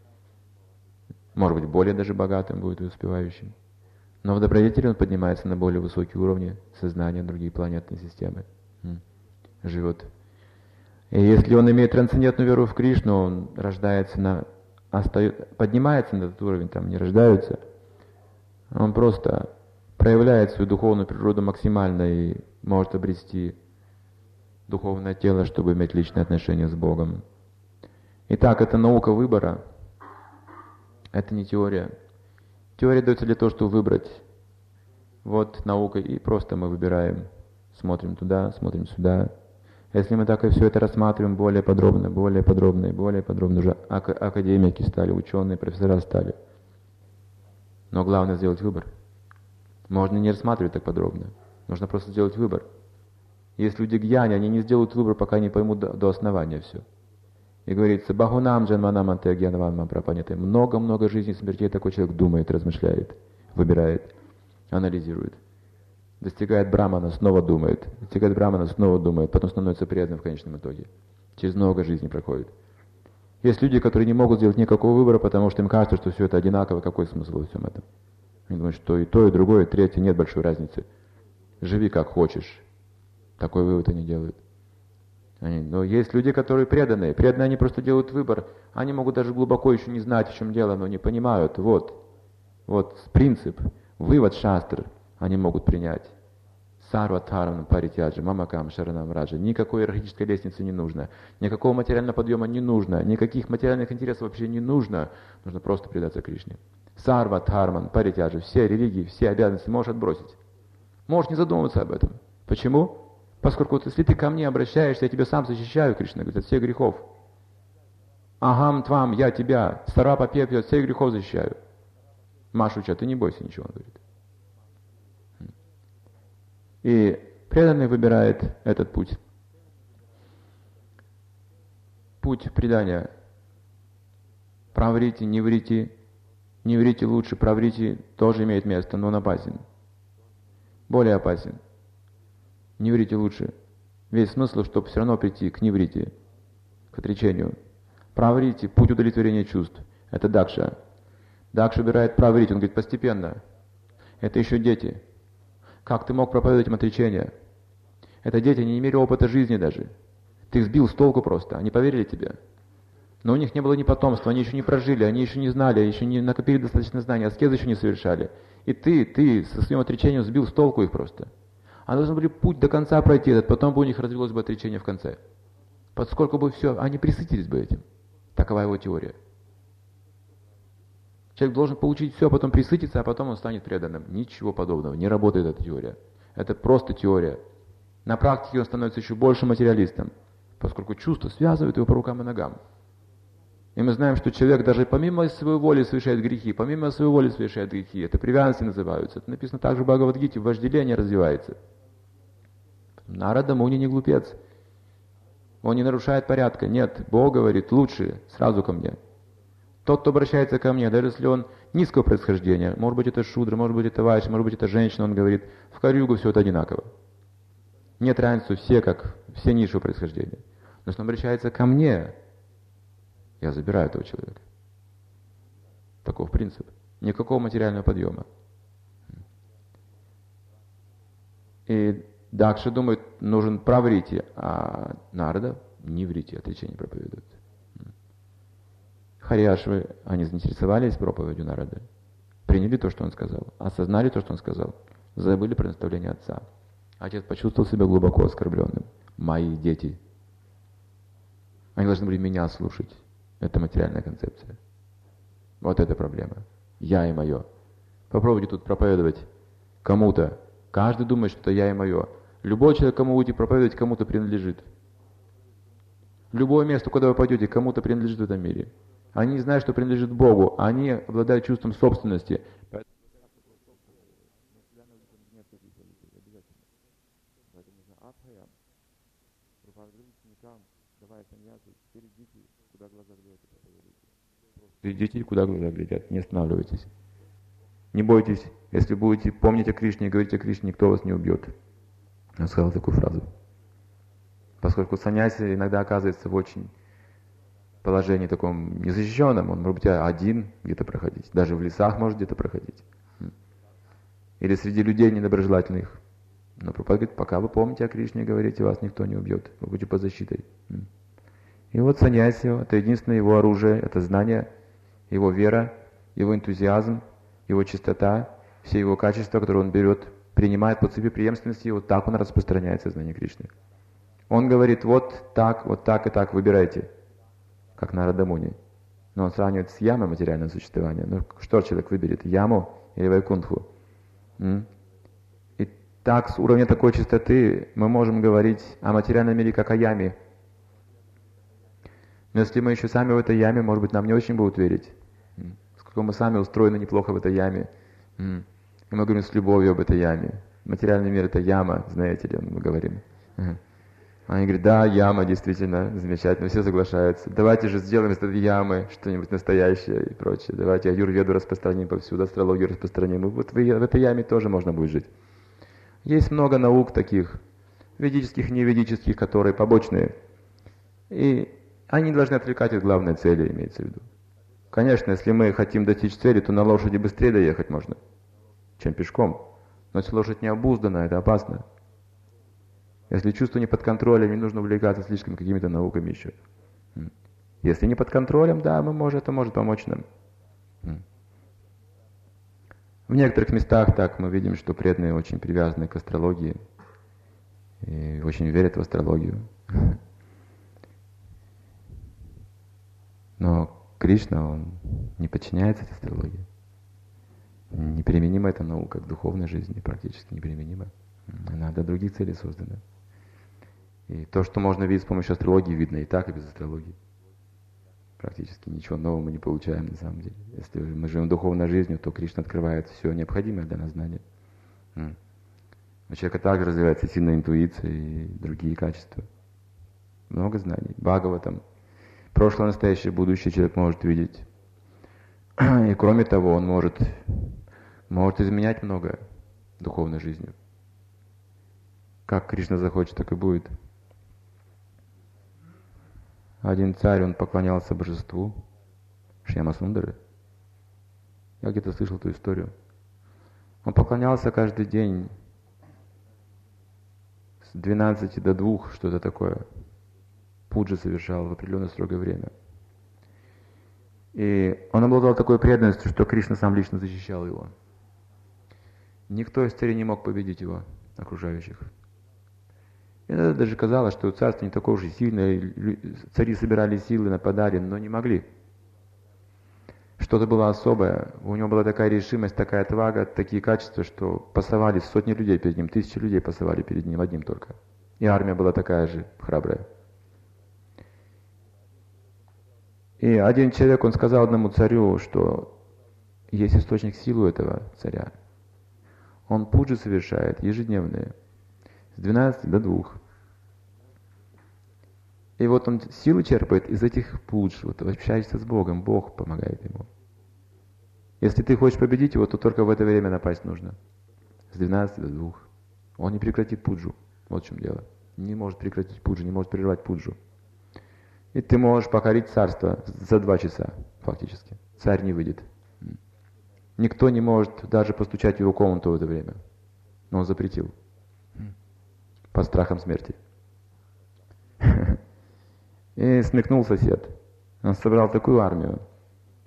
Может быть, более даже богатым будет и успевающим. Но в добродетели он поднимается на более высокие уровни сознания, другие планетные системы. Живет. И если он имеет трансцендентную веру в Кришну, он рождается на... Остает, поднимается на этот уровень, там не рождаются. Он просто проявляет свою духовную природу максимально и может обрести духовное тело, чтобы иметь личные отношения с Богом. Итак, это наука выбора. Это не теория. Теория дается для того, чтобы выбрать. Вот наука, и просто мы выбираем. Смотрим туда, смотрим сюда. Если мы так и все это рассматриваем более подробно, более подробно и более подробно, уже ак- академики стали, ученые, профессора стали. Но главное сделать выбор. Можно не рассматривать так подробно. Нужно просто сделать выбор. Есть люди гьяни, они не сделают выбор, пока не поймут до, до основания все. И говорится, бахунам джанманам анте гьянванмам прапаньяте. Много-много жизней, смертей такой человек думает, размышляет, выбирает, анализирует. Достигает брамана, снова думает. Достигает брамана, снова думает, потом становится преданным в конечном итоге. Через много жизней проходит. Есть люди, которые не могут сделать никакого выбора, потому что им кажется, что все это одинаково, какой смысл во всем этом? Они думают, что и то, и другое, и третье, нет большой разницы. Живи как хочешь. Такой вывод они делают. Они, но есть люди, которые преданные. Преданные, они просто делают выбор. Они могут даже глубоко еще не знать, в чем дело, но не понимают. Вот, вот принцип, вывод шастр они могут принять. Сарватхаранам паритяджи, мамакам шаранам раджа. Никакой иерархической лестницы не нужно. Никакого материального подъема не нужно. Никаких материальных интересов вообще не нужно. Нужно просто предаться Кришне. Сарватхарман паритяджи. Все религии, все обязанности можешь отбросить. Можешь не задумываться об этом. Почему? Поскольку вот, если ты ко мне обращаешься, я тебя сам защищаю, Кришна говорит, от всех грехов. Агам твам, я тебя, сарапа пепья, от всех грехов защищаю. Машуча, ты не бойся ничего, он говорит. И преданный выбирает этот путь. Путь предания. Проврите, не врите. Не врите лучше, проврите тоже имеет место, но он опасен. Более опасен. Не врите лучше. Весь смысл, чтобы все равно прийти к неврите, к отречению. Проврите, путь удовлетворения чувств. Это Дакша. Дакша выбирает проврить, он говорит постепенно. Это еще дети. Как ты мог проповедовать им отречение? Это дети, они не имели опыта жизни даже. Ты их сбил с толку просто, они поверили тебе. Но у них не было ни потомства, они еще не прожили, они еще не знали, еще не накопили достаточно знаний, аскезы еще не совершали. И ты, ты со своим отречением сбил с толку их просто. Они должны были путь до конца пройти этот, потом бы у них развилось бы отречение в конце. Поскольку бы все, они присытились бы этим. Такова его теория. Человек должен получить все, а потом присытиться, а потом он станет преданным. Ничего подобного, не работает эта теория. Это просто теория. На практике он становится еще больше материалистом, поскольку чувства связывают его по рукам и ногам. И мы знаем, что человек даже помимо своей воли совершает грехи, помимо своей воли совершает грехи. Это привязанности называются. Это написано также в Бхагавад-гите, вожделение развивается. Нарада Муни не глупец. Он не нарушает порядка. Нет, Бог говорит, лучше сразу ко мне. Тот, кто обращается ко мне, даже если он низкого происхождения, может быть это шудра, может быть это вайши, может быть это женщина, он говорит, в Кали-югу все это одинаково. Нет разницы, все как, все низшего происхождения. Но если он обращается ко мне, я забираю этого человека. Таков принцип. Никакого материального подъема. И Дакша думает, нужен проврите, а Нарада не врите, отречение проповедует. Харьяшвы, они заинтересовались проповедью Нарады, приняли то, что он сказал, осознали то, что он сказал, забыли про наставление отца. Отец почувствовал себя глубоко оскорбленным. Мои дети. Они должны были меня слушать. Это материальная концепция. Вот это проблема. Я и мое. Попробуйте тут проповедовать кому-то. Каждый думает, что это я и мое. Любой человек, кому будете проповедовать, кому-то принадлежит. Любое место, куда вы пойдете, кому-то принадлежит в этом мире. Они не знают, что принадлежит Богу. Они обладают чувством собственности. Идите, куда глаза глядят, не останавливайтесь. Не бойтесь, если будете помнить о Кришне и говорить о Кришне, никто вас не убьет. Он сказал такую фразу. Поскольку саньяси иногда оказывается в очень положении таком незащищенном, он может быть один где-то проходить, даже в лесах может где-то проходить. Или среди людей недоброжелательных. Но Прабхупада говорит, пока вы помните о Кришне и говорите, вас никто не убьет, вы будете под защитой. И вот саньяси, это единственное его оружие, это знание, его вера, его энтузиазм, его чистота, все его качества, которые он берет, принимает по цепи преемственности, и вот так он распространяет сознание Кришны. Он говорит, вот так, вот так и так выбирайте, как Нарада Муни. Но он сравнивает с ямой материального существования. Ну что человек выберет, яму или вайкунтху? М? И так, с уровня такой чистоты мы можем говорить о материальном мире как о яме. Но если мы еще сами в этой яме, может быть, нам не очень будут верить. Сколько мы сами устроены неплохо в этой яме. И мы говорим с любовью об этой яме. Материальный мир — это яма, знаете ли, мы говорим. Они говорят, да, яма, действительно, замечательно, все соглашаются. Давайте же сделаем из этой ямы что-нибудь настоящее и прочее. Давайте аюрведу распространим повсюду, астрологию распространим. И вот в, в этой яме тоже можно будет жить. Есть много наук таких, ведических, неведических, которые побочные. И они не должны отвлекать от главной цели, имеется в виду. Конечно, если мы хотим достичь цели, то на лошади быстрее доехать можно, чем пешком. Но если лошадь не обуздана, это опасно. Если чувство не под контролем, не нужно увлекаться слишком какими-то науками еще. Если не под контролем, да, мы можем, это может помочь нам. В некоторых местах так мы видим, что преданные очень привязаны к астрологии и очень верят в астрологию. Но Кришна, он не подчиняется этой астрологии. Неприменима эта наука к духовной жизни, практически неприменима. Она для других целей создана. И то, что можно видеть с помощью астрологии, видно и так, и без астрологии. Практически ничего нового мы не получаем на самом деле. Если мы живем духовной жизнью, то Кришна открывает все необходимое для нас знания. У человека также развивается сильная интуиция и другие качества. Много знаний. Бхагаватам. Прошлое, настоящее, будущее человек может видеть. И кроме того, он может, может изменять многое духовной жизнью. Как Кришна захочет, так и будет. Один царь, он поклонялся божеству Шьямасундары. Я где-то слышал эту историю. Он поклонялся каждый день с двенадцати до двух, что-то такое. Пуджи совершал в определенное строгое время. И он обладал такой преданностью, что Кришна сам лично защищал его. Никто из царей не мог победить его, окружающих. И это даже казалось, что царство не такое уж и сильное, цари собирали силы, нападали, но не могли. Что-то было особое, у него была такая решимость, такая отвага, такие качества, что пасовали сотни людей перед ним, тысячи людей пасовали перед ним, одним только. И армия была такая же храбрая. И один человек, он сказал одному царю, что есть источник силы у этого царя. Он пуджи совершает ежедневные, с двенадцати до двух. И вот он силу черпает из этих пудж, вот общается с Богом, Бог помогает ему. Если ты хочешь победить его, то только в это время напасть нужно. С двенадцати до двух. Он не прекратит пуджу. Вот в чем дело. Не может прекратить пуджу, не может прервать пуджу. И ты можешь покорить царство за два часа, фактически. Царь не выйдет. Никто не может даже постучать в его комнату в это время. Но он запретил. По страхам смерти. И смекнул сосед. Он собрал такую армию,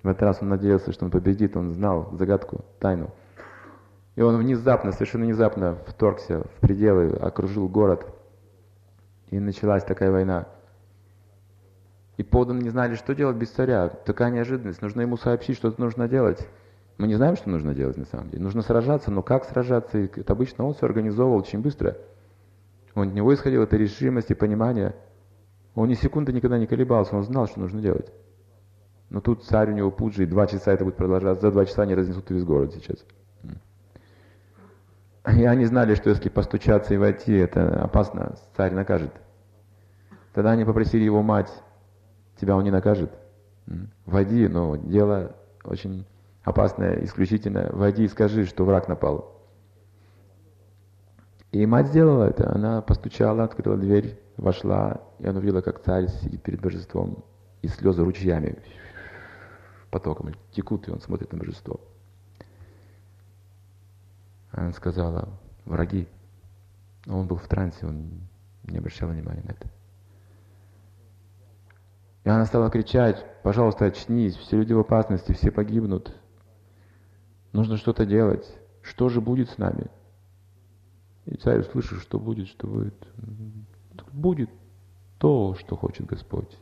В этот раз он надеялся, что он победит, он знал загадку, тайну. И он внезапно, совершенно внезапно вторгся в пределы, окружил город. И началась такая война. И подданные не знали, что делать без царя. Такая неожиданность. Нужно ему сообщить, что-то нужно делать. Мы не знаем, что нужно делать на самом деле. Нужно сражаться, но как сражаться? И это обычно он все организовывал очень быстро. Он, от него исходила эта решимость и понимание. Он ни секунды никогда не колебался, он знал, что нужно делать. Но тут царь у него пуджи, и два часа это будет продолжаться. За два часа они разнесут весь город сейчас. И они знали, что если постучаться и войти, это опасно, царь накажет. Тогда они попросили его мать, тебя он не накажет. Войди, но дело очень опасное, исключительно. Войди и скажи, что враг напал. И мать сделала это. Она постучала, открыла дверь, вошла, и она увидела, как царь сидит перед божеством, и слезы ручьями потоком текут, и он смотрит на божество. Она сказала: враги. Но он был в трансе, он не обращал внимания на это. И она стала кричать: пожалуйста, очнись, все люди в опасности, все погибнут. Нужно что-то делать. Что же будет с нами? И царь услышал, что будет, что будет. Будет то, что хочет Господь.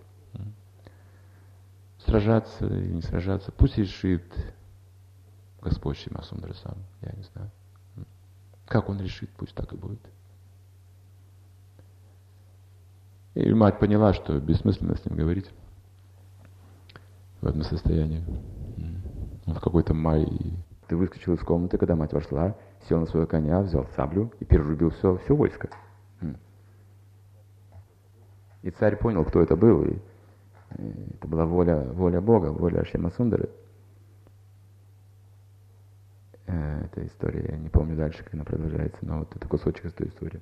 Сражаться или не сражаться, пусть решит Господь Шимасундара сам, я не знаю. Как он решит, пусть так и будет. И мать поняла, что бессмысленно с ним говорить в этом состоянии. Он в какой-то май. Ты выскочил из комнаты, когда мать вошла, сел на своего коня, взял саблю и перерубил все, все войско. И царь понял, кто это был. И это была воля, воля Бога, воля Шимасундары. Эта история, я не помню дальше, как она продолжается, но вот это кусочек из той истории.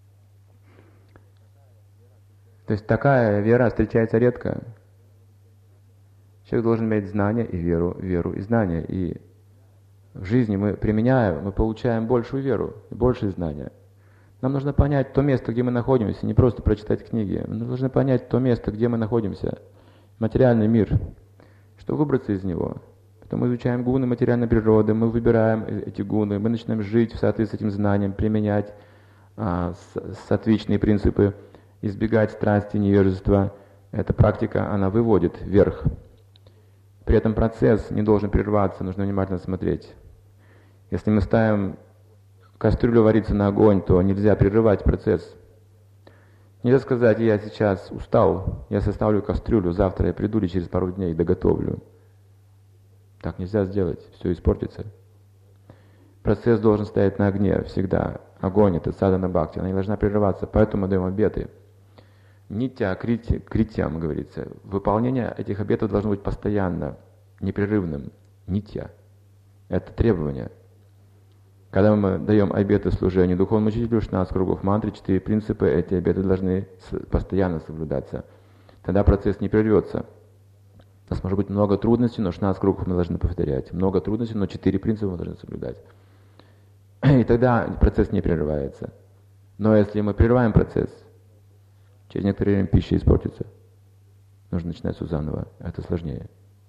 То есть такая вера встречается редко. Человек должен иметь знания и веру, веру и знания. И в жизни мы применяем, мы получаем большую веру и большие знания. Нам нужно понять то место, где мы находимся, не просто прочитать книги. Мы должны понять то место, где мы находимся, материальный мир, чтобы выбраться из него. Потом мы изучаем гуны материальной природы, мы выбираем эти гуны, мы начинаем жить в соответствии с этим знанием, применять а, саттвичные принципы, избегать страсти, невежества. Эта практика, она выводит вверх. При этом процесс не должен прерваться, нужно внимательно смотреть. Если мы ставим кастрюлю вариться на огонь, то нельзя прерывать процесс. Нельзя сказать: я сейчас устал, я составлю кастрюлю, завтра я приду или через пару дней доготовлю. Так нельзя сделать, все испортится. Процесс должен стоять на огне всегда. Огонь — это садхана бхакти, она не должна прерываться, поэтому мы даем обеты. Нитья, критьям, говорится. Выполнение этих обетов должно быть постоянно, непрерывным. Нитья — это требование. Когда мы даем обеты служению духовному учителю, шестнадцать кругов мантры, четыре принципа, эти обеты должны постоянно соблюдаться. Тогда процесс не прервется. У нас может быть много трудностей, но шестнадцать кругов мы должны повторять. Много трудностей, но четыре принципа мы должны соблюдать. И тогда процесс не прерывается. Но если мы прерываем процесс, через некоторое время пища испортится. Нужно начинать все заново. Это сложнее.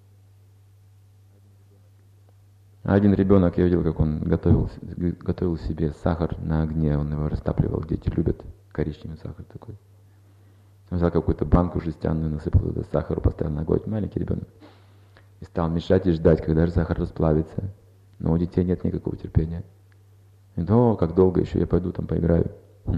Один ребенок, я видел, как он готовил, готовил себе сахар на огне, он его растапливал. Дети любят коричневый сахар такой. Он взял какую-то банку жестяную, насыпал туда сахар, поставил на огонь, маленький ребенок. И стал мешать и ждать, когда же сахар расплавится. Но у детей нет никакого терпения. И о, как долго еще, я пойду там поиграю.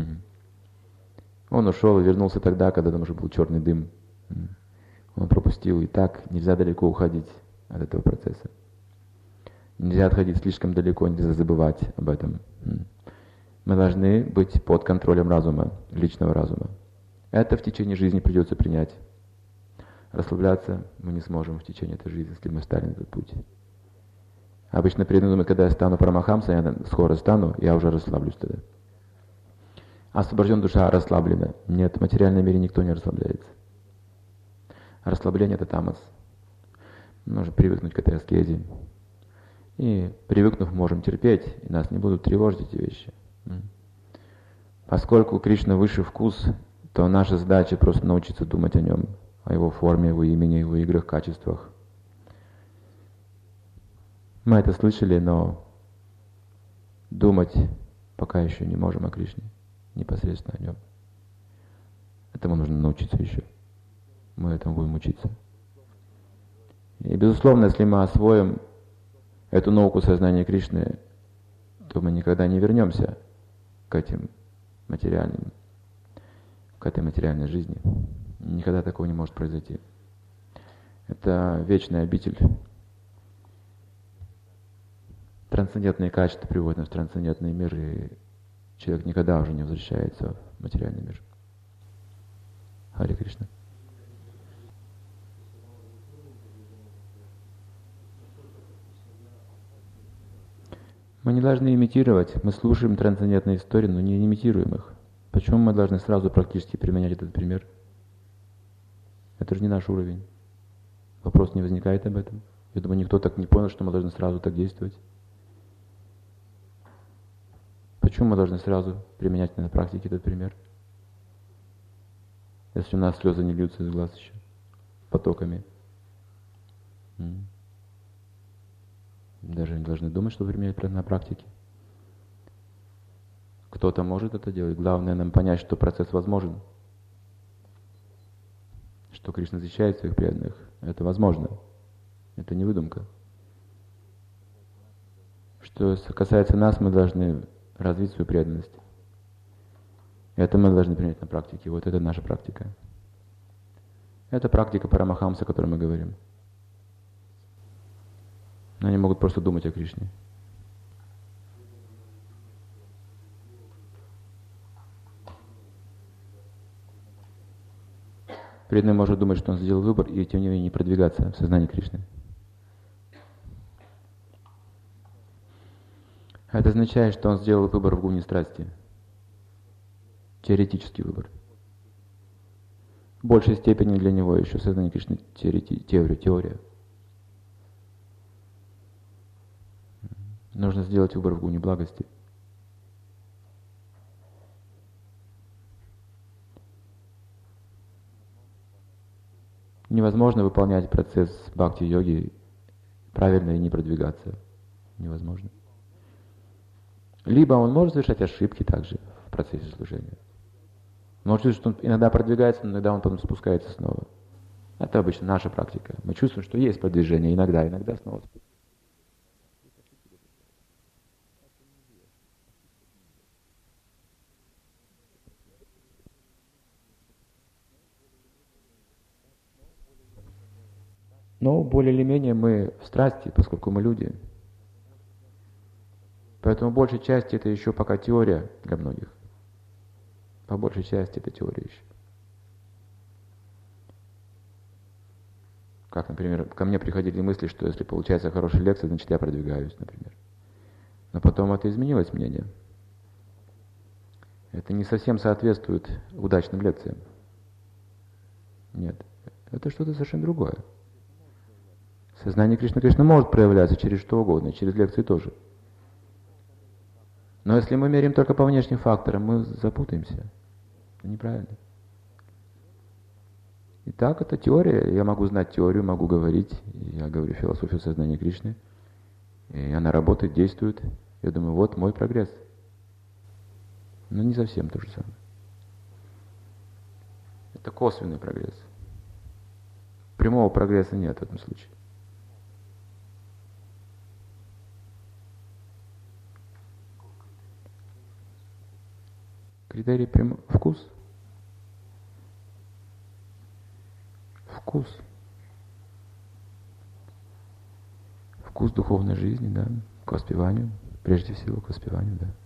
Он ушел и вернулся тогда, когда там уже был черный дым. Он пропустил. И так нельзя далеко уходить от этого процесса. Нельзя отходить слишком далеко, нельзя забывать об этом. Мы должны быть под контролем разума, личного разума. Это в течение жизни придется принять. Расслабляться мы не сможем в течение этой жизни, если мы встали на этот путь. Обычно преданные думают, когда я стану парамахамсом, я скоро стану, я уже расслаблюсь тогда. Освобожден душа расслаблена. Нет, в материальном мире никто не расслабляется. Расслабление — это тамас. Мы можем привыкнуть к этой аскезе. И привыкнув, можем терпеть, и нас не будут тревожить эти вещи. Поскольку у Кришны высший вкус, то наша задача просто научиться думать о нем, о его форме, его имени, его играх, качествах. Мы это слышали, но думать пока еще не можем о Кришне, непосредственно о нем. Этому нужно научиться еще. Мы этому будем учиться. И, безусловно, если мы освоим эту науку сознания Кришны, то мы никогда не вернемся к этим материальным, к этой материальной жизни. Никогда такого не может произойти. Это вечная обитель. Трансцендентные качества приводят нас в трансцендентный мир, и человек никогда уже не возвращается в материальный мир. Харе Кришна. Мы не должны имитировать. Мы слушаем трансцендентные истории, но не имитируем их. Почему мы должны сразу практически применять этот пример? Это же не наш уровень. Вопрос не возникает об этом. Я думаю, никто так не понял, что мы должны сразу так действовать. Почему мы должны сразу применять на практике этот пример? Если у нас слезы не льются из глаз еще потоками. Даже не должны думать, что применять на практике. Кто-то может это делать. Главное нам понять, что процесс возможен. Что Кришна защищает своих преданных. Это возможно. Это не выдумка. Что касается нас, мы должны развить свою преданность. Это мы должны принять на практике. Вот это наша практика. Это практика Парамахамса, о которой мы говорим. Они могут просто думать о Кришне. Преданный может думать, что он сделал выбор, и тем не менее не продвигаться в сознании Кришны. Это означает, что он сделал выбор в гуне страсти. Теоретический выбор. В большей степени для него еще сознание Кришны теорети, теория, теория. Нужно сделать выбор в гуне благости. Невозможно выполнять процесс бхакти-йоги правильно и не продвигаться. Невозможно. Либо он может совершать ошибки также в процессе служения. Может чувствовать, что он иногда продвигается, но иногда он потом спускается снова. Это обычно наша практика. Мы чувствуем, что есть продвижение иногда, иногда снова спускается. Но более или менее мы в страсти, поскольку мы люди. Поэтому большей части это еще пока теория для многих. По большей части это теория еще. Как, например, ко мне приходили мысли, что если получается хорошая лекция, значит я продвигаюсь, например. Но потом это изменилось мнение. Это не совсем соответствует удачным лекциям. Нет, это что-то совершенно другое. Сознание Кришны, конечно, может проявляться через что угодно, через лекции тоже. Но если мы меряем только по внешним факторам, мы запутаемся. Это неправильно. Итак, это теория. Я могу знать теорию, могу говорить. Я говорю философию сознания Кришны. И она работает, действует. Я думаю, вот мой прогресс. Но не совсем то же самое. Это косвенный прогресс. Прямого прогресса нет в этом случае. Критерий прям... Вкус. Вкус. Вкус духовной жизни, да, к воспеванию. Прежде всего к воспеванию, да.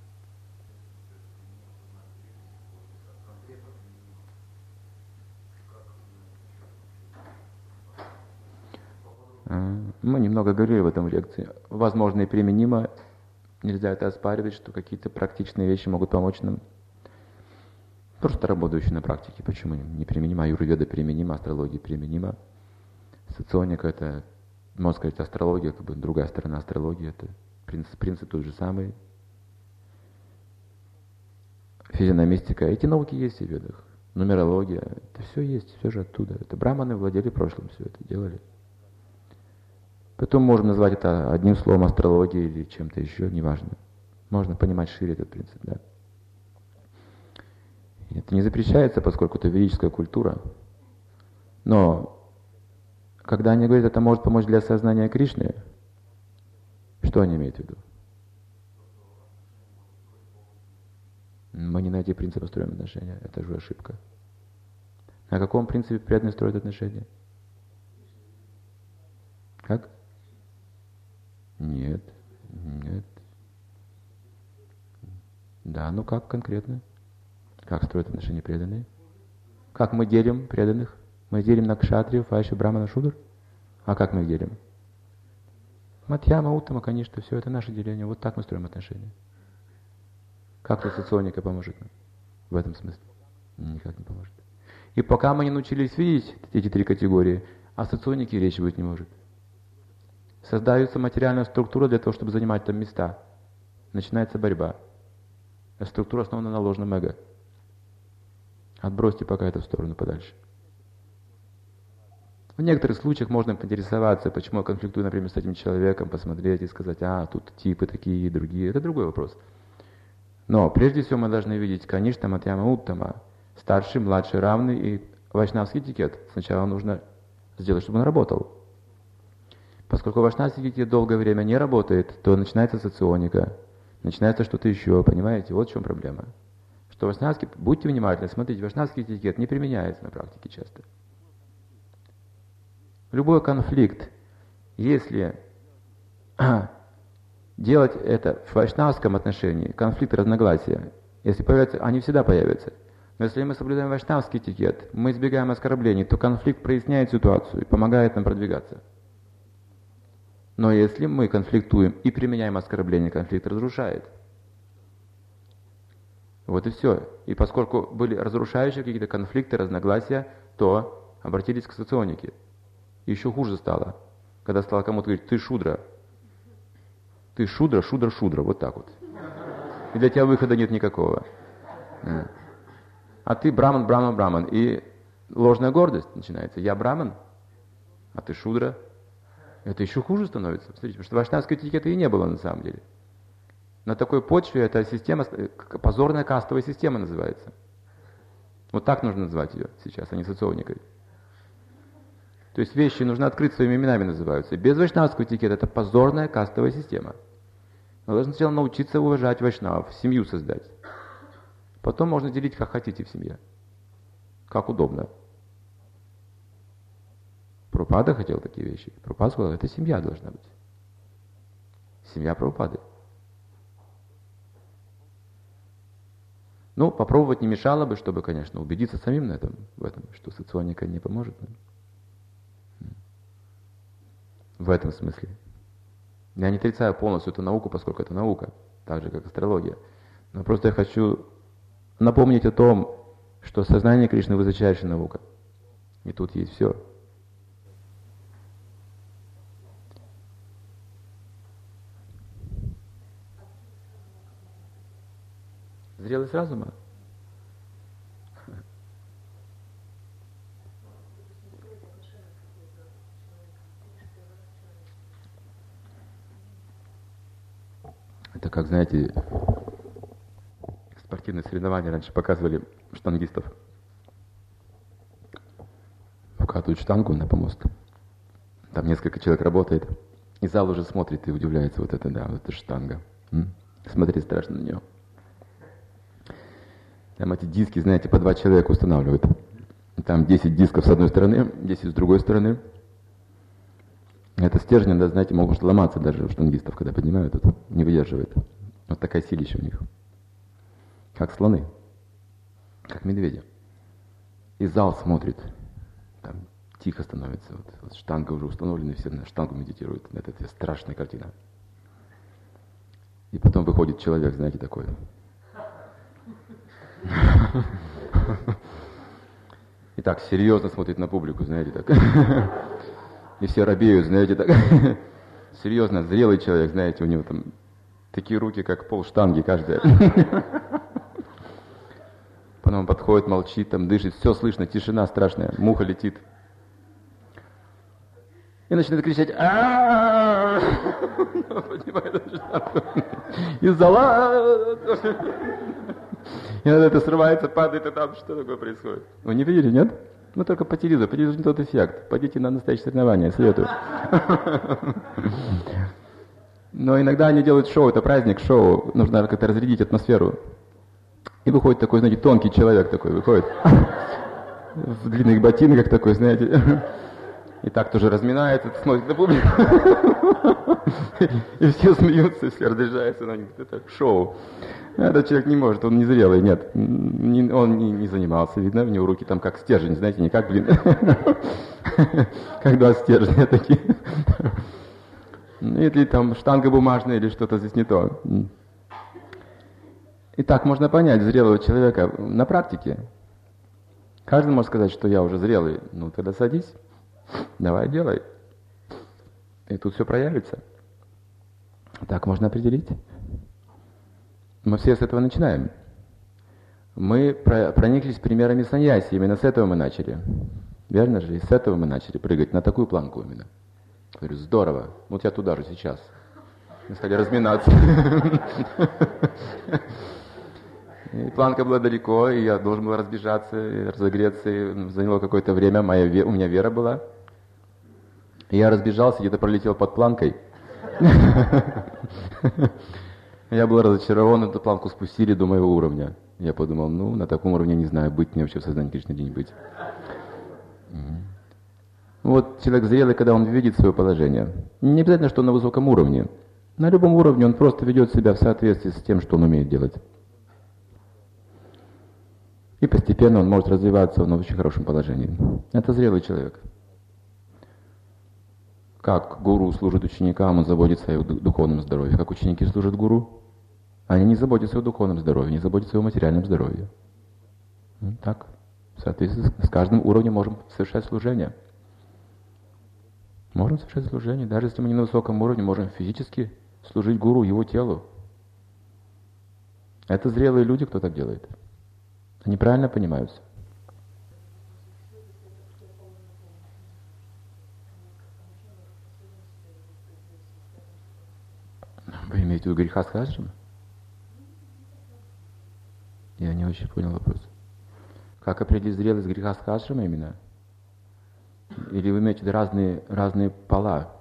Мы немного говорили в этом лекции. Возможно и применимо. Нельзя это оспаривать, что какие-то практичные вещи могут помочь нам. Просто работающие на практике. Почему не применимо? Аюрведа применима, астрология применима. Соционика — это, можно сказать, астрология, как бы другая сторона астрологии. Это принцип, принцип тот же самый. Физиономистика. Эти науки есть в ведах. Нумерология. Это все есть, все же оттуда. Это браманы владели прошлым, все это делали. Потом можем назвать это одним словом астрологией или чем-то еще, неважно. Можно понимать шире этот принцип, да. Это не запрещается, поскольку это ведическая культура. Но когда они говорят, это может помочь для осознания Кришны, что они имеют в виду? Мы не на эти принципы строим отношения, это же ошибка. На каком принципе преданные строят отношения? Как? Нет, нет. Да, ну как конкретно? Как строят отношения преданные? Как мы делим преданных? Мы делим на кшатриев, вайши, брамана, шудр? А как мы их делим? Матьяма, уттама, конечно, все это наше деление. Вот так мы строим отношения. Как тут соционика поможет нам в этом смысле? Никак не поможет. И пока мы не научились видеть эти три категории, о соционике речи быть не может. Создается материальная структура для того, чтобы занимать там места. Начинается борьба. А структура основана на ложном эго. Отбросьте пока это в сторону подальше. В некоторых случаях можно поинтересоваться, почему я конфликтую, например, с этим человеком, посмотреть и сказать, а, тут типы такие и другие. Это другой вопрос. Но прежде всего мы должны видеть каништа, матьяма, уттама. Старший, младший, равный и вайшнавский этикет. Сначала нужно сделать, чтобы он работал. Поскольку вайшнавский этикет долгое время не работает, то начинается соционика, начинается что-то еще, понимаете? Вот в чем проблема. Что вайшнавский, будьте внимательны, смотрите, вайшнавский этикет не применяется на практике часто. Любой конфликт, если делать это в вайшнавском отношении, конфликт, разногласия, если появятся, они всегда появятся. Но если мы соблюдаем вайшнавский этикет, мы избегаем оскорблений, то конфликт проясняет ситуацию и помогает нам продвигаться. Но если мы конфликтуем и применяем оскорбление, конфликт разрушает. Вот и все. И поскольку были разрушающие какие-то конфликты, разногласия, то обратились к соционике. И еще хуже стало, когда стало кому-то говорить, ты шудра. Ты шудра, шудра, шудра. Вот так вот. И для тебя выхода нет никакого. А ты браман, браман, браман. И ложная гордость начинается. Я браман, а ты шудра. Это еще хуже становится. Смотрите, потому что вайшнавской этикета и не было на самом деле. На такой почве эта система, позорная кастовая система называется. Вот так нужно назвать ее сейчас, а не соционикой. То есть вещи нужно открыть своими именами называются. Без вайшнавского этикета это позорная кастовая система. Мы должны сначала научиться уважать вайшнавов, семью создать. Потом можно делить как хотите в семье. Как удобно. Прабхупада хотел такие вещи. Прабхупада сказал, это семья должна быть. Семья Прабхупады. Ну, попробовать не мешало бы, чтобы, конечно, убедиться самим на этом, в этом, что соционика не поможет нам. В этом смысле. Я не отрицаю полностью эту науку, поскольку это наука, так же, как астрология. Но просто я хочу напомнить о том, что сознание Кришны высочайшая наука. И тут есть все. Зрелость разума? Это как, знаете, спортивные соревнования раньше показывали штангистов. Вкатывают штангу на помост. Там несколько человек работает. И зал уже смотрит и удивляется. Вот это, да, вот это штанга. М? Смотреть страшно на нее. Там эти диски, знаете, по два человека устанавливают. Там десять дисков с одной стороны, десять с другой стороны. Это стержни, да, знаете, могут ломаться даже у штангистов, когда поднимают это, не выдерживает. Вот такая силища у них. Как слоны, как медведи. И зал смотрит, там тихо становится. Вот, вот штанга уже установлена, все на штангу медитируют. Это, это страшная картина. И потом выходит человек, знаете, такой. И так серьезно смотрит на публику, знаете, так. И все робеют, знаете, так. Серьезно, зрелый человек, знаете, у него там такие руки, как пол штанги каждая. Потом он подходит, молчит, там дышит, все слышно, тишина страшная, муха летит. и начинает кричать «А-а-а!» и зала. И это срывается, падает, и там что такое происходит? Вы не видели, нет? Ну, только по телевизору, по телевизору не тот эффект. Пойдите на настоящее соревнование, советую. Но иногда они делают шоу, это праздник, шоу, нужно как-то разрядить атмосферу. И выходит такой, знаете, тонкий человек такой, выходит в длинных ботинках такой, знаете, и так тоже разминается, смотрит на публику. И все смеются, все разряжаются на них. Это шоу. Этот человек не может, он не зрелый, нет. Не, он не, не занимался, видно, у него руки там как стержень, знаете, не как, блин, как два стержня такие. Или там штанга бумажная, или что-то здесь не то. И так можно понять зрелого человека на практике. Каждый может сказать, что я уже зрелый. Ну, тогда садись, давай делай. И тут все проявится. Так можно определить. Мы все с этого начинаем. Мы прониклись примерами саньяси, именно с этого мы начали. Верно же? И с этого мы начали прыгать на такую планку именно. Говорю, здорово. Вот я туда же сейчас. Мы стали разминаться. И планка была далеко, и я должен был разбежаться, и разогреться, и заняло какое-то время, моя ве... у меня вера была. И я разбежался, где-то пролетел под планкой. Я был разочарован, эту планку спустили до моего уровня. Я подумал, ну, на таком уровне не знаю, быть мне вообще в сознании Кришны день быть. Вот человек зрелый, когда он видит свое положение. Не обязательно, что он на высоком уровне. На любом уровне он просто ведет себя в соответствии с тем, что он умеет делать. И постепенно он может развиваться, он в очень хорошем положении. Это зрелый человек. Как гуру служит ученикам, он заботится о его духовном здоровье. Как ученики служат гуру, они не заботятся о духовном здоровье, не заботятся о материальном здоровье. Ну, так, в соответствии с каждым уровнем можем совершать служение. Можем совершать служение. Даже если мы не на высоком уровне, можем физически служить гуру, его телу. Это зрелые люди, кто так делает. Они правильно понимаются. Вы имеете в виду грехастха-ашрама? Я не очень понял вопрос. Как определить зрелость грехастха-ашрама именно? Или вы имеете в виду разные, разные пола?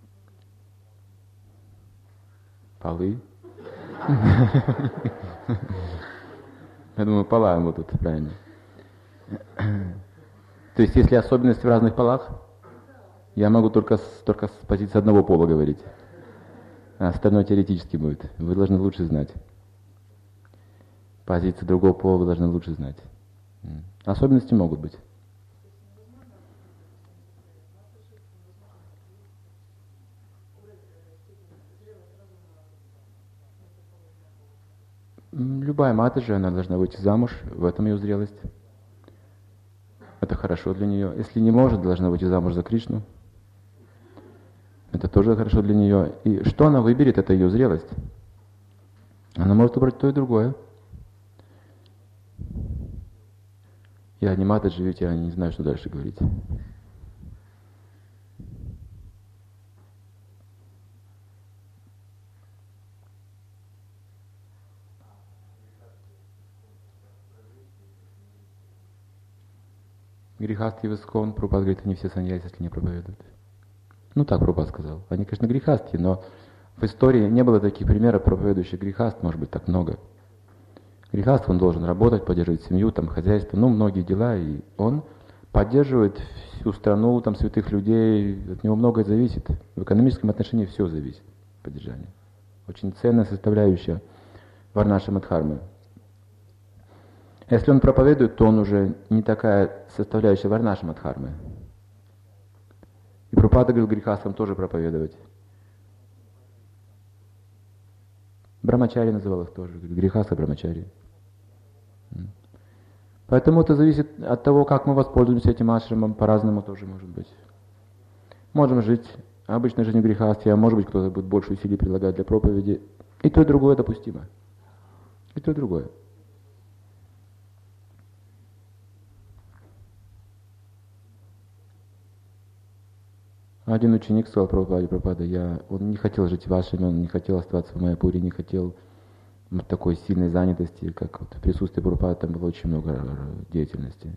Полы? Я думаю, пола вот тут, правильно. То есть, если особенности в разных полах, я могу только с, только с позиции одного пола говорить. А остальное теоретически будет. Вы должны лучше знать. Позиции другого пола вы должны лучше знать. Особенности могут быть. Любая матаджи, она должна выйти замуж, в этом ее зрелость. Это хорошо для нее. Если не может, должна выйти замуж за Кришну. Это тоже хорошо для нее. И что она выберет, это ее зрелость. Она может выбрать то и другое. Я не матаджи, ведь я не знаю, что дальше говорить. Грехастхи в Искон, Прабхупада говорит, они все саньяси, если не проповедуют. Ну так Прабхупада сказал. Они, конечно, грехастхи, но в истории не было таких примеров проповедующих грехаст, может быть, так много. Грехаст, он должен работать, поддерживать семью, там, хозяйство, ну, многие дела, и он поддерживает всю страну, там, святых людей, от него многое зависит. В экономическом отношении все зависит, поддержание. Очень ценная составляющая варнашрама дхармы. Если он проповедует, то он уже не такая составляющая варнашрама дхармы. И Прабхупада говорил грехастам тоже проповедовать. Брамачари называл их тоже, грехаста брамачари. Поэтому это зависит от того, как мы воспользуемся этим ашрамом, по-разному тоже может быть. Можем жить обычной жизнью грехастхи, а может быть кто-то будет больше усилий прилагать для проповеди. И то, и другое допустимо. И то, и другое. Один ученик сказал Прабхупаде: Прабхупада, я, он не хотел жить в ашраме, он не хотел оставаться в Майяпуре, не хотел такой сильной занятости, как вот в присутствии Прабхупады там было очень много деятельности.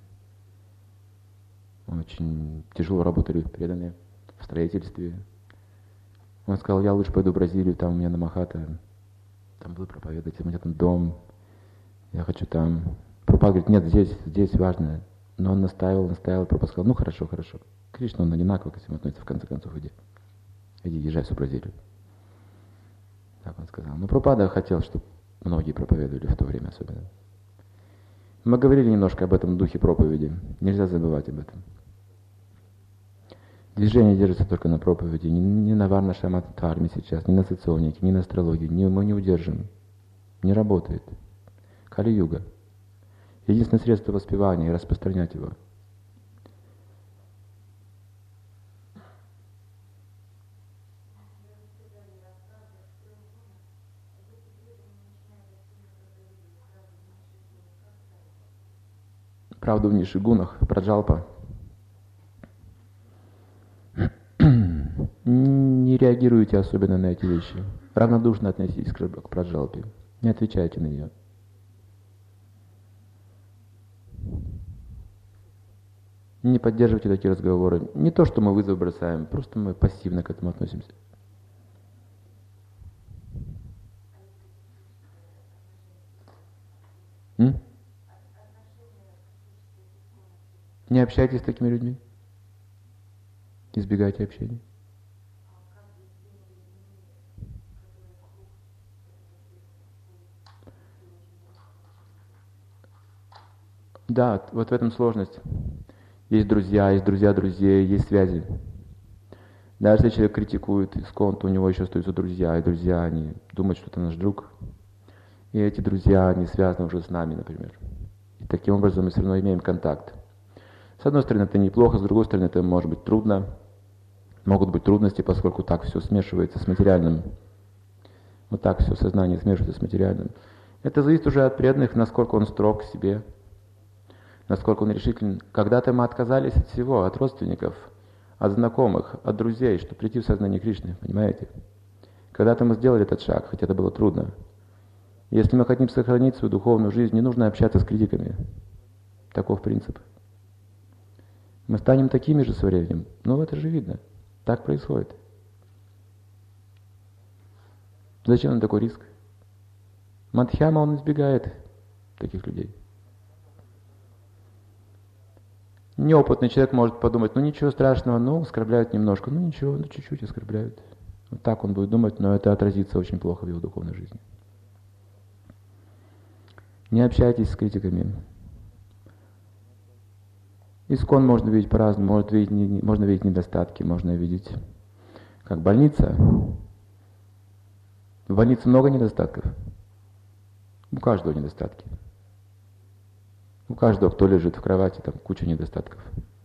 Очень тяжело работали преданные в строительстве. Он сказал: я лучше пойду в Бразилию, там у меня на Махата, там буду проповедовать, у меня там дом, я хочу там. Прабхупада говорит: нет, здесь, здесь важно. Но он настаивал, настаивал, Прабхупада сказал: ну хорошо, хорошо. Кришна, он одинаково ко всему относится, в конце концов, иди. Иди, езжай в Бразилию. Так он сказал. Но Прабхупада хотел, чтобы многие проповедовали в то время особенно. Мы говорили немножко об этом духе проповеди. Нельзя забывать об этом. Движение держится только на проповеди, не, не на варна-шама-дхарме сейчас, не на соционике, не на астрологии. Не, мы не удержим. Не работает. Кали-юга. Единственное средство воспевания и распространять его. Правда в низших гунах, праджалпа. Не реагируйте особенно на эти вещи. Равнодушно относитесь к праджалпе. Не отвечайте на нее. Не поддерживайте такие разговоры. Не то, что мы вызов бросаем, просто мы пассивно к этому относимся. М? Не общайтесь с такими людьми. Избегайте общения. Да, вот в этом сложность. Есть друзья, есть друзья друзей, есть связи. Даже если человек критикует ИСККОН, то у него еще остаются друзья, и друзья, они думают, что это наш друг. И эти друзья, они связаны уже с нами, например. И таким образом мы все равно имеем контакт. С одной стороны, это неплохо, с другой стороны, это может быть трудно. Могут быть трудности, поскольку так все смешивается с материальным. Вот так все сознание смешивается с материальным. Это зависит уже от преданных, насколько он строг к себе, насколько он решителен. Когда-то мы отказались от всего, от родственников, от знакомых, от друзей, чтобы прийти в сознание Кришны, понимаете? Когда-то мы сделали этот шаг, хотя это было трудно. Если мы хотим сохранить свою духовную жизнь, не нужно общаться с критиками. Таков принцип. Мы станем такими же со временем. Ну, это же видно. Так происходит. Зачем нам такой риск? Мадхьяма, он избегает таких людей. Неопытный человек может подумать: ну ничего страшного, ну оскорбляют немножко, ну ничего, ну чуть-чуть оскорбляют. Вот так он будет думать, но это отразится очень плохо в его духовной жизни. Не общайтесь с критиками. ИСККОН можно видеть по-разному, можно видеть, можно видеть недостатки, можно видеть как больница. В больнице много недостатков. У каждого недостатки. У каждого, кто лежит в кровати, там куча недостатков.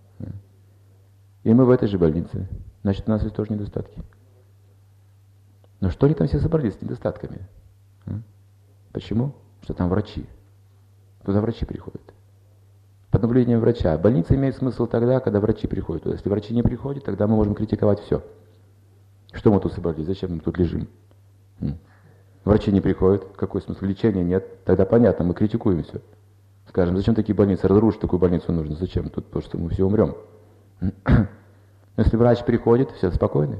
И мы в этой же больнице. Значит, у нас есть тоже недостатки. Но что они там все собрались с недостатками? Почему? Что там врачи. Туда врачи приходят. Под наблюдением врача. Больница имеет смысл тогда, когда врачи приходят туда. Если врачи не приходят, тогда мы можем критиковать все. Что мы тут собрались? Зачем мы тут лежим? Врачи не приходят. Какой смысл? Лечения нет. Тогда понятно, мы критикуем все. Скажем, зачем такие больницы? Разрушить такую больницу нужно. Зачем? Тут то, что мы все умрем. Если врач приходит, все спокойны.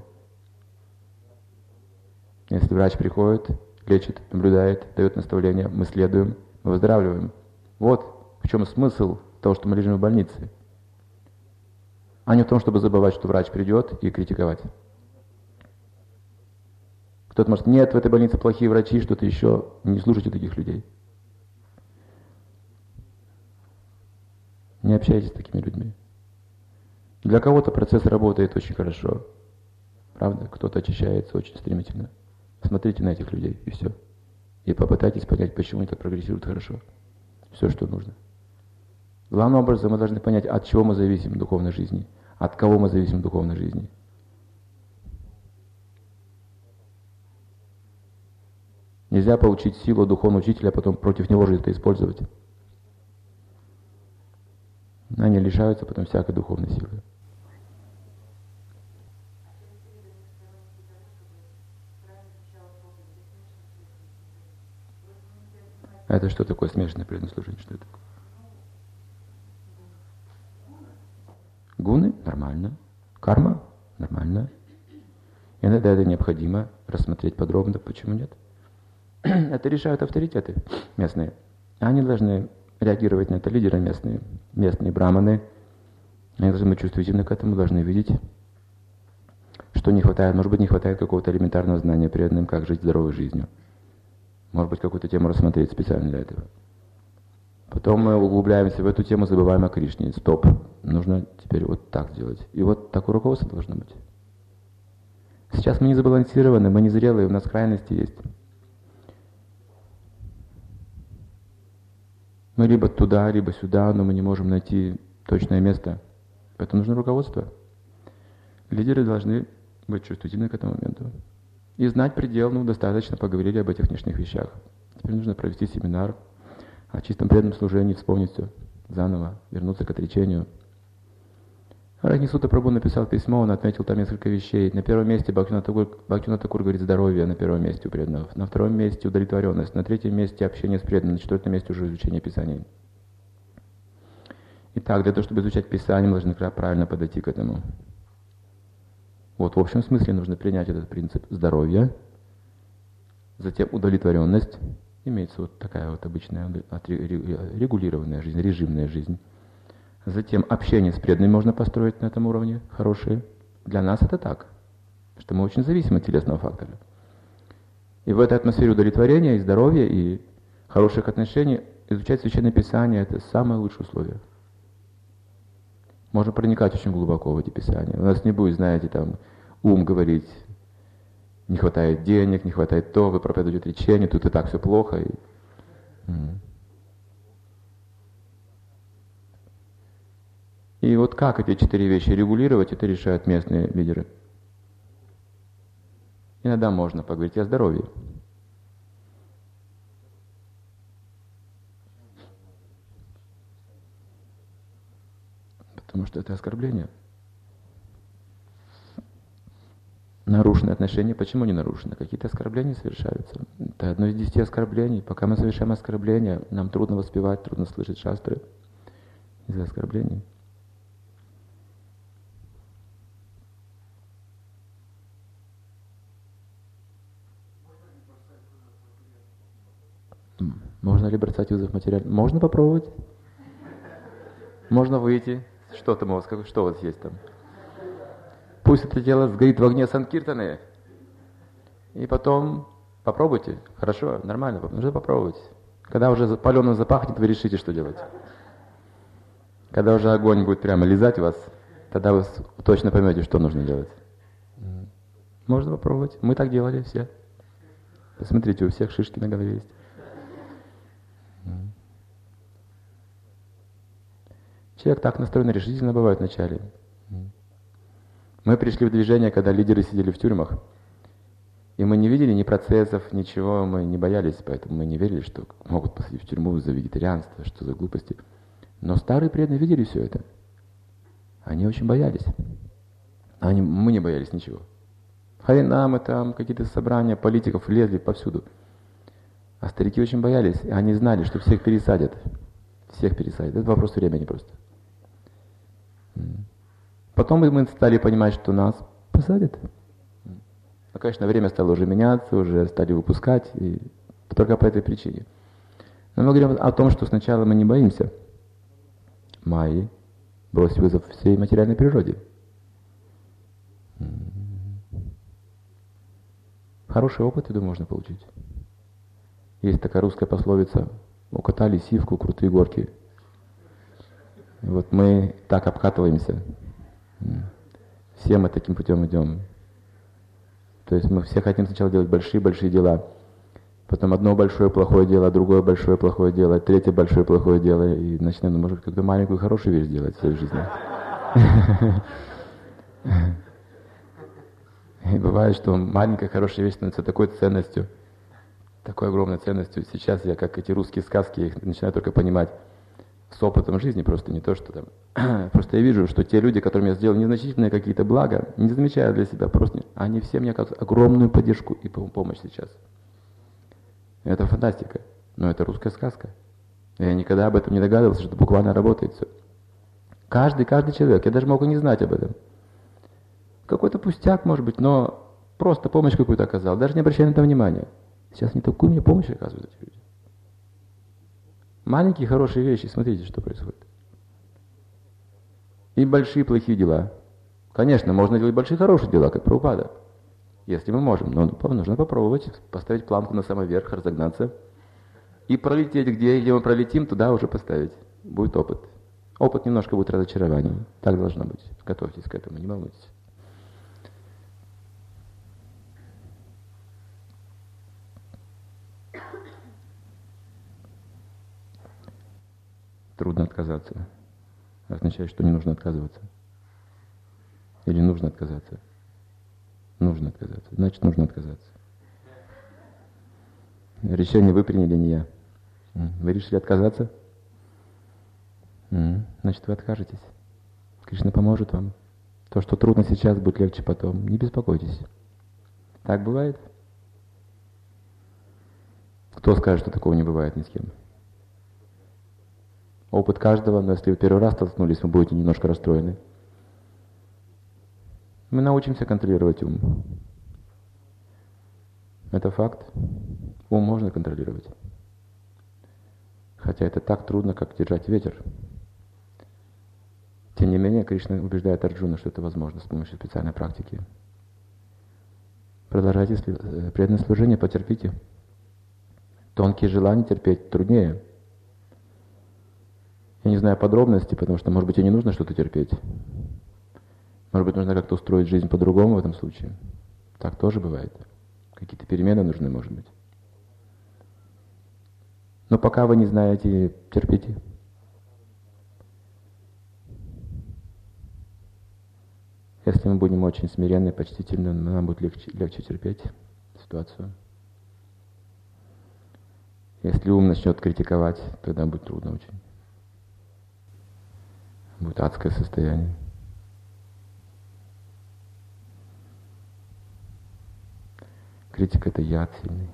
Если врач приходит, лечит, наблюдает, дает наставления, мы следуем, мы выздоравливаем. Вот в чем смысл того, что мы лежим в больнице. А не в том, чтобы забывать, что врач придет и критиковать. Кто-то может: нет, в этой больнице плохие врачи, что-то еще. Не слушайте таких людей. Не общайтесь с такими людьми. Для кого-то процесс работает очень хорошо. Правда? Кто-то очищается очень стремительно. Смотрите на этих людей, и все. И попытайтесь понять, почему они так прогрессируют хорошо. Все, что нужно. Главным образом мы должны понять, от чего мы зависим в духовной жизни, от кого мы зависим в духовной жизни. Нельзя получить силу духовного учителя, а потом против него же это использовать. Они лишаются потом всякой духовной силы. это что такое смешанное преданное служение? Что это? Гуны? Нормально. Карма? Нормально. Иногда это необходимо рассмотреть подробно, почему нет. Это решают авторитеты местные. Они должны реагировать на это, лидеры местные, местные браманы. Они должны быть чувствительны к этому, должны видеть, что не хватает, может быть, не хватает какого-то элементарного знания преданным, как жить здоровой жизнью. Может быть, какую-то тему рассмотреть специально для этого. Потом мы углубляемся в эту тему, забываем о Кришне. Стоп, нужно теперь вот так делать. И вот такое руководство должно быть. Сейчас мы не забалансированы, мы не зрелые, у нас крайности есть. Мы либо туда, либо сюда, но мы не можем найти точное место. Поэтому нужно руководство. Лидеры должны быть чувствительны к этому моменту. И знать предел, ну, достаточно, поговорили об этих внешних вещах. Теперь нужно провести семинар о чистом преданном служении, вспомнить все заново, вернуться к отречению. Рахнисута Прабху написал письмо, он отметил там несколько вещей. На первом месте Бхактивинода Такур, Бхактивинода Такур говорит здоровье, на первом месте у преданных. На втором месте удовлетворенность, на третьем месте общение с преданным, на четвертом месте уже изучение Писаний. Итак, для того, чтобы изучать Писание, мы должны правильно подойти к этому. Вот в общем смысле нужно принять этот принцип здоровья, затем удовлетворенность, имеется вот такая вот обычная регулированная жизнь, режимная жизнь. Затем общение с преданными можно построить на этом уровне, хорошие. Для нас это так, что мы очень зависимы от телесного фактора. И в этой атмосфере удовлетворения и здоровья, и хороших отношений изучать Священное Писание – это самое лучшее условие. Можно проникать очень глубоко в эти Писания. У нас не будет, знаете, там, ум говорить, не хватает денег, не хватает то, вы проповедуете отречение, тут и так все плохо. И... И вот как эти четыре вещи регулировать, это решают местные лидеры. Иногда можно поговорить о здоровье. Потому что это оскорбление. Нарушенные отношения, почему не нарушены? Какие-то оскорбления совершаются. Это одно из десяти оскорблений. Пока мы совершаем оскорбления, нам трудно воспевать, трудно слышать шастры из-за оскорблений. Можно ли бросать вызов материально? Можно попробовать. Можно выйти. Что там у вас, что у вас есть там? Пусть это дело сгорит в огне Санкиртаны. И потом попробуйте. Хорошо, нормально, нужно попробовать. Когда уже палёным запахнет, вы решите, что делать. Когда уже огонь будет прямо лизать вас, тогда вы точно поймете, что нужно делать. Можно попробовать. Мы так делали все. Посмотрите, у всех шишки на голове есть. Человек так настроен решительно бывает вначале. Мы пришли в движение, когда лидеры сидели в тюрьмах. И мы не видели ни процессов, ничего, мы не боялись, поэтому мы не верили, что могут посадить в тюрьму за вегетарианство, что за глупости. Но старые преданные видели все это. Они очень боялись. Они, мы не боялись ничего. Харинамы там, какие-то собрания политиков лезли повсюду. А старики очень боялись, и они знали, что всех пересадят. Всех пересадят. Это вопрос времени просто. Потом мы стали понимать, что нас посадят. Ну, конечно, время стало уже меняться, уже стали выпускать, и только по этой причине. Но мы говорим о том, что сначала мы не боимся майи, бросить вызов всей материальной природе. Хороший опыт, я думаю, можно получить. Есть такая русская пословица: укатали сивку, крутые горки. И вот мы так обкатываемся. Все мы таким путем идем. То есть мы все хотим сначала делать большие-большие дела. Потом одно большое плохое дело, другое большое плохое дело, третье большое плохое дело. И начинаем, ну, может, какую-то маленькую хорошую вещь делать в своей жизни. И бывает, что маленькая хорошая вещь становится такой ценностью, такой огромной ценностью. Сейчас я, как эти русские сказки, их начинаю только понимать с опытом жизни, просто не то, что там... Просто я вижу, что те люди, которым я сделал незначительные какие-то блага, не замечая для себя, просто они все мне оказывают огромную поддержку и помощь сейчас. Это фантастика. Но это русская сказка. Я никогда об этом не догадывался, что это буквально работает все. Каждый, каждый человек. Я даже мог и не знать об этом. Какой-то пустяк, может быть, но просто помощь какую-то оказал. Даже не обращая на это внимания. Сейчас они такую мне помощь оказывают, эти люди. Маленькие хорошие вещи, смотрите, что происходит. И большие плохие дела. Конечно, можно делать большие хорошие дела, как Прабхупада. Если мы можем. Но нужно попробовать, поставить планку на самый верх, разогнаться. И пролететь, где, где мы пролетим, туда уже поставить. Будет опыт. Опыт немножко будет разочарованием. Так должно быть. Готовьтесь к этому, не волнуйтесь. Трудно отказаться. Означает, что не нужно отказываться. Или нужно отказаться. Нужно отказаться. Значит, нужно отказаться. Решение вы приняли, не я. Вы решили отказаться? Значит, вы откажетесь. Кришна поможет вам. То, что трудно сейчас, будет легче потом. Не беспокойтесь. Так бывает? Кто скажет, что такого не бывает ни с кем? Опыт каждого, но если вы первый раз столкнулись, вы будете немножко расстроены. Мы научимся контролировать ум. Это факт. Ум можно контролировать. Хотя это так трудно, как держать ветер. Тем не менее, Кришна убеждает Арджуна, что это возможно с помощью специальной практики. Продолжайте преданное служение, потерпите. Тонкие желания терпеть труднее. Я не знаю подробностей, потому что, может быть, и не нужно что-то терпеть. Может быть, нужно как-то устроить жизнь по-другому в этом случае. Так тоже бывает. Какие-то перемены нужны, может быть. Но пока вы не знаете, терпите. Если мы будем очень смиренны, почтительны, нам будет легче, легче терпеть ситуацию. Если ум начнет критиковать, тогда будет трудно очень. Будет адское состояние. Критика — это яд сильный.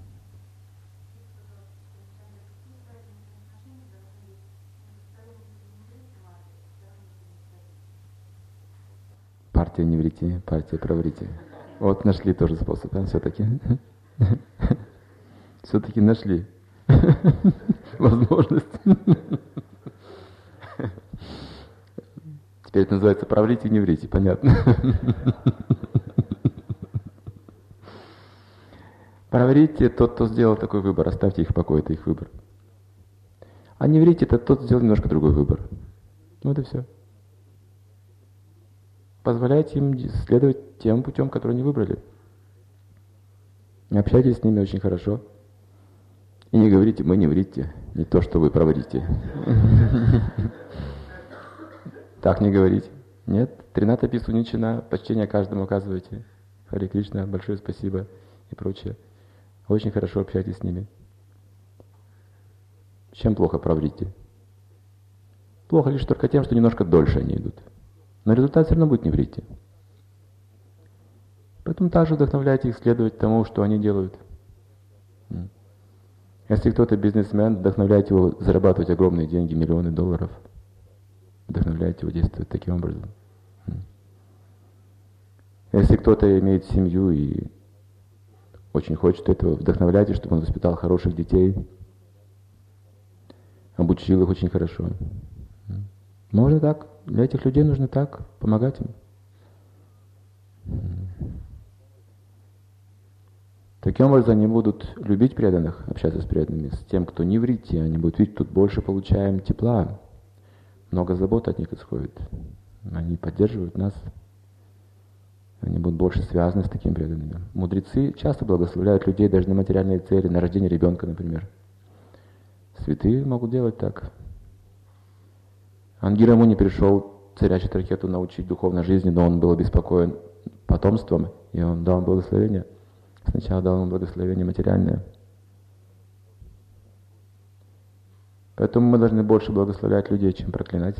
Партия не врите, партия проврите. Вот нашли тоже способ, а, все-таки. Все-таки нашли возможность. Теперь это называется проврите и не врите, понятно. Проврите тот, кто сделал такой выбор, оставьте их в покое, это их выбор. А не врите, это тот сделал немножко другой выбор. Вот и все. Позволяйте им следовать тем путем, который они выбрали. Общайтесь с ними очень хорошо. И не говорите, мы не врите, не то, что вы проврите. Так не говорите. Нет, Трината Пису Ничина, почтение каждому оказывайте. Харе Кришна, большое спасибо и прочее. Очень хорошо общайтесь с ними. Чем плохо проврите? Плохо лишь только тем, что немножко дольше они идут. Но результат все равно будет не врите. Поэтому также вдохновляйте их следовать тому, что они делают. Если кто-то бизнесмен, вдохновляйте его зарабатывать огромные деньги, миллионы долларов. Вдохновляйте его действовать таким образом. Если кто-то имеет семью и очень хочет этого, вдохновляйте, чтобы он воспитал хороших детей, обучил их очень хорошо. Можно так. Для этих людей нужно так, помогать им. Таким образом, они будут любить преданных, общаться с преданными. С тем, кто не врите, они будут видеть, тут больше получаем тепла. Много забот от них исходит. Они поддерживают нас. Они будут больше связаны с такими преданными. Мудрецы часто благословляют людей даже на материальные цели, на рождение ребенка, например. Святые могут делать так. Ангира Муни пришел царя Читракету научить духовной жизни, но он был обеспокоен потомством, и он дал благословение. Сначала дал ему благословение материальное. Поэтому мы должны больше благословлять людей, чем проклинать.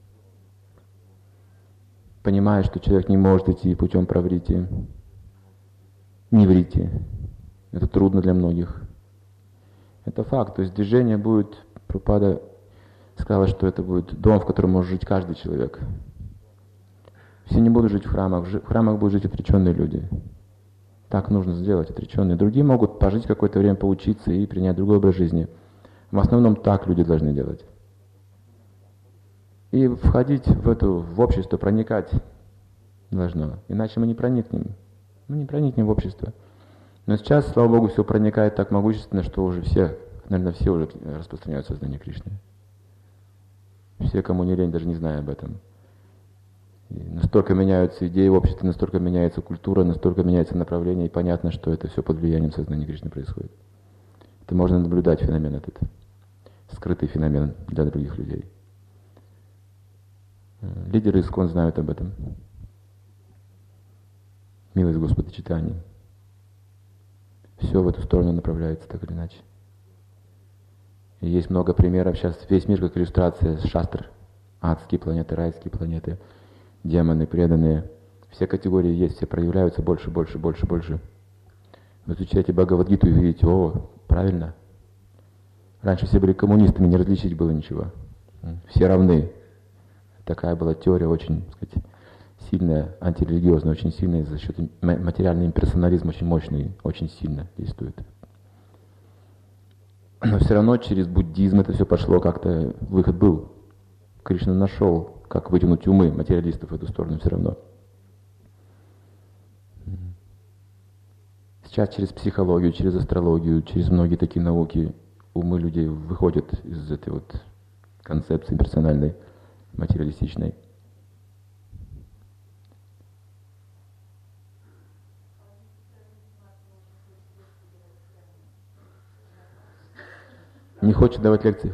Понимая, что человек не может идти путем проврите, не врите. Это трудно для многих. Это факт. То есть движение будет, Прабхупада сказала, что это будет дом, в котором может жить каждый человек. Все не будут жить в храмах. В храмах будут жить отреченные люди. Так нужно сделать, отреченные. Другие могут пожить какое-то время, поучиться и принять другой образ жизни. В основном так люди должны делать. И входить в это, в общество, проникать должно. Иначе мы не проникнем. Мы не проникнем в общество. Но сейчас, слава Богу, все проникает так могущественно, что уже все, наверное, все уже распространяют сознание Кришны. Все, кому не лень, даже не зная об этом. И настолько меняются идеи в обществе, настолько меняется культура, настолько меняется направление, и понятно, что это все под влиянием сознания Кришны происходит. Это можно наблюдать, феномен этот. Скрытый феномен для других людей. Лидеры ИСККОН знают об этом. Милость Господа Чайтаньи. Все в эту сторону направляется, так или иначе. И есть много примеров. Сейчас весь мир как иллюстрация с шастр. Адские планеты, райские планеты, демоны, преданные. Все категории есть, все проявляются больше, больше, больше, больше. Вы изучаете Бхагавад-гиту и видите, о, правильно. Раньше все были коммунистами, не различить было ничего. Все равны. Такая была теория очень, так сказать, сильная, антирелигиозная, очень сильная, за счет материальный имперсонализм очень мощный, очень сильно действует. Но все равно через буддизм это все пошло, как-то выход был. Кришна нашел, как вытянуть умы материалистов в эту сторону все равно. Сейчас через психологию, через астрологию, через многие такие науки умы людей выходят из этой вот концепции имперсональной, материалистичной. Не хочет давать лекции.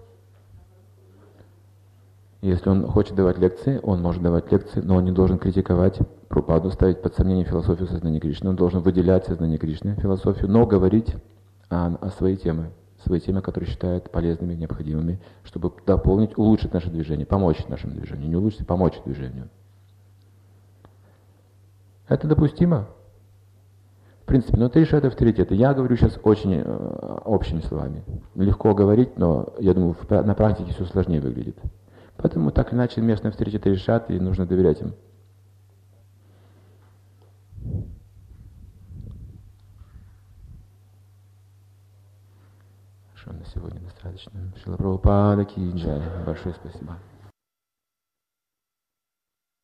Если он хочет давать лекции, он может давать лекции, но он не должен критиковать Прабхупаду, ставить под сомнение философию сознания Кришны. Он должен выделять сознание Кришны, философию, но говорить о, о своей теме, свои темы, которые считает полезными, необходимыми, чтобы дополнить, улучшить наше движение, помочь нашему движению. Не улучшить, а помочь движению. Это допустимо. В принципе, но Триши — это авторитеты. Я говорю сейчас очень э, общими словами. Легко говорить, но я думаю, в, на практике все сложнее выглядит. Поэтому так или иначе местные авторитеты решат, и нужно доверять им. Хорошо, на сегодня достаточно. Шрила Прабхупада ки джай. Большое спасибо.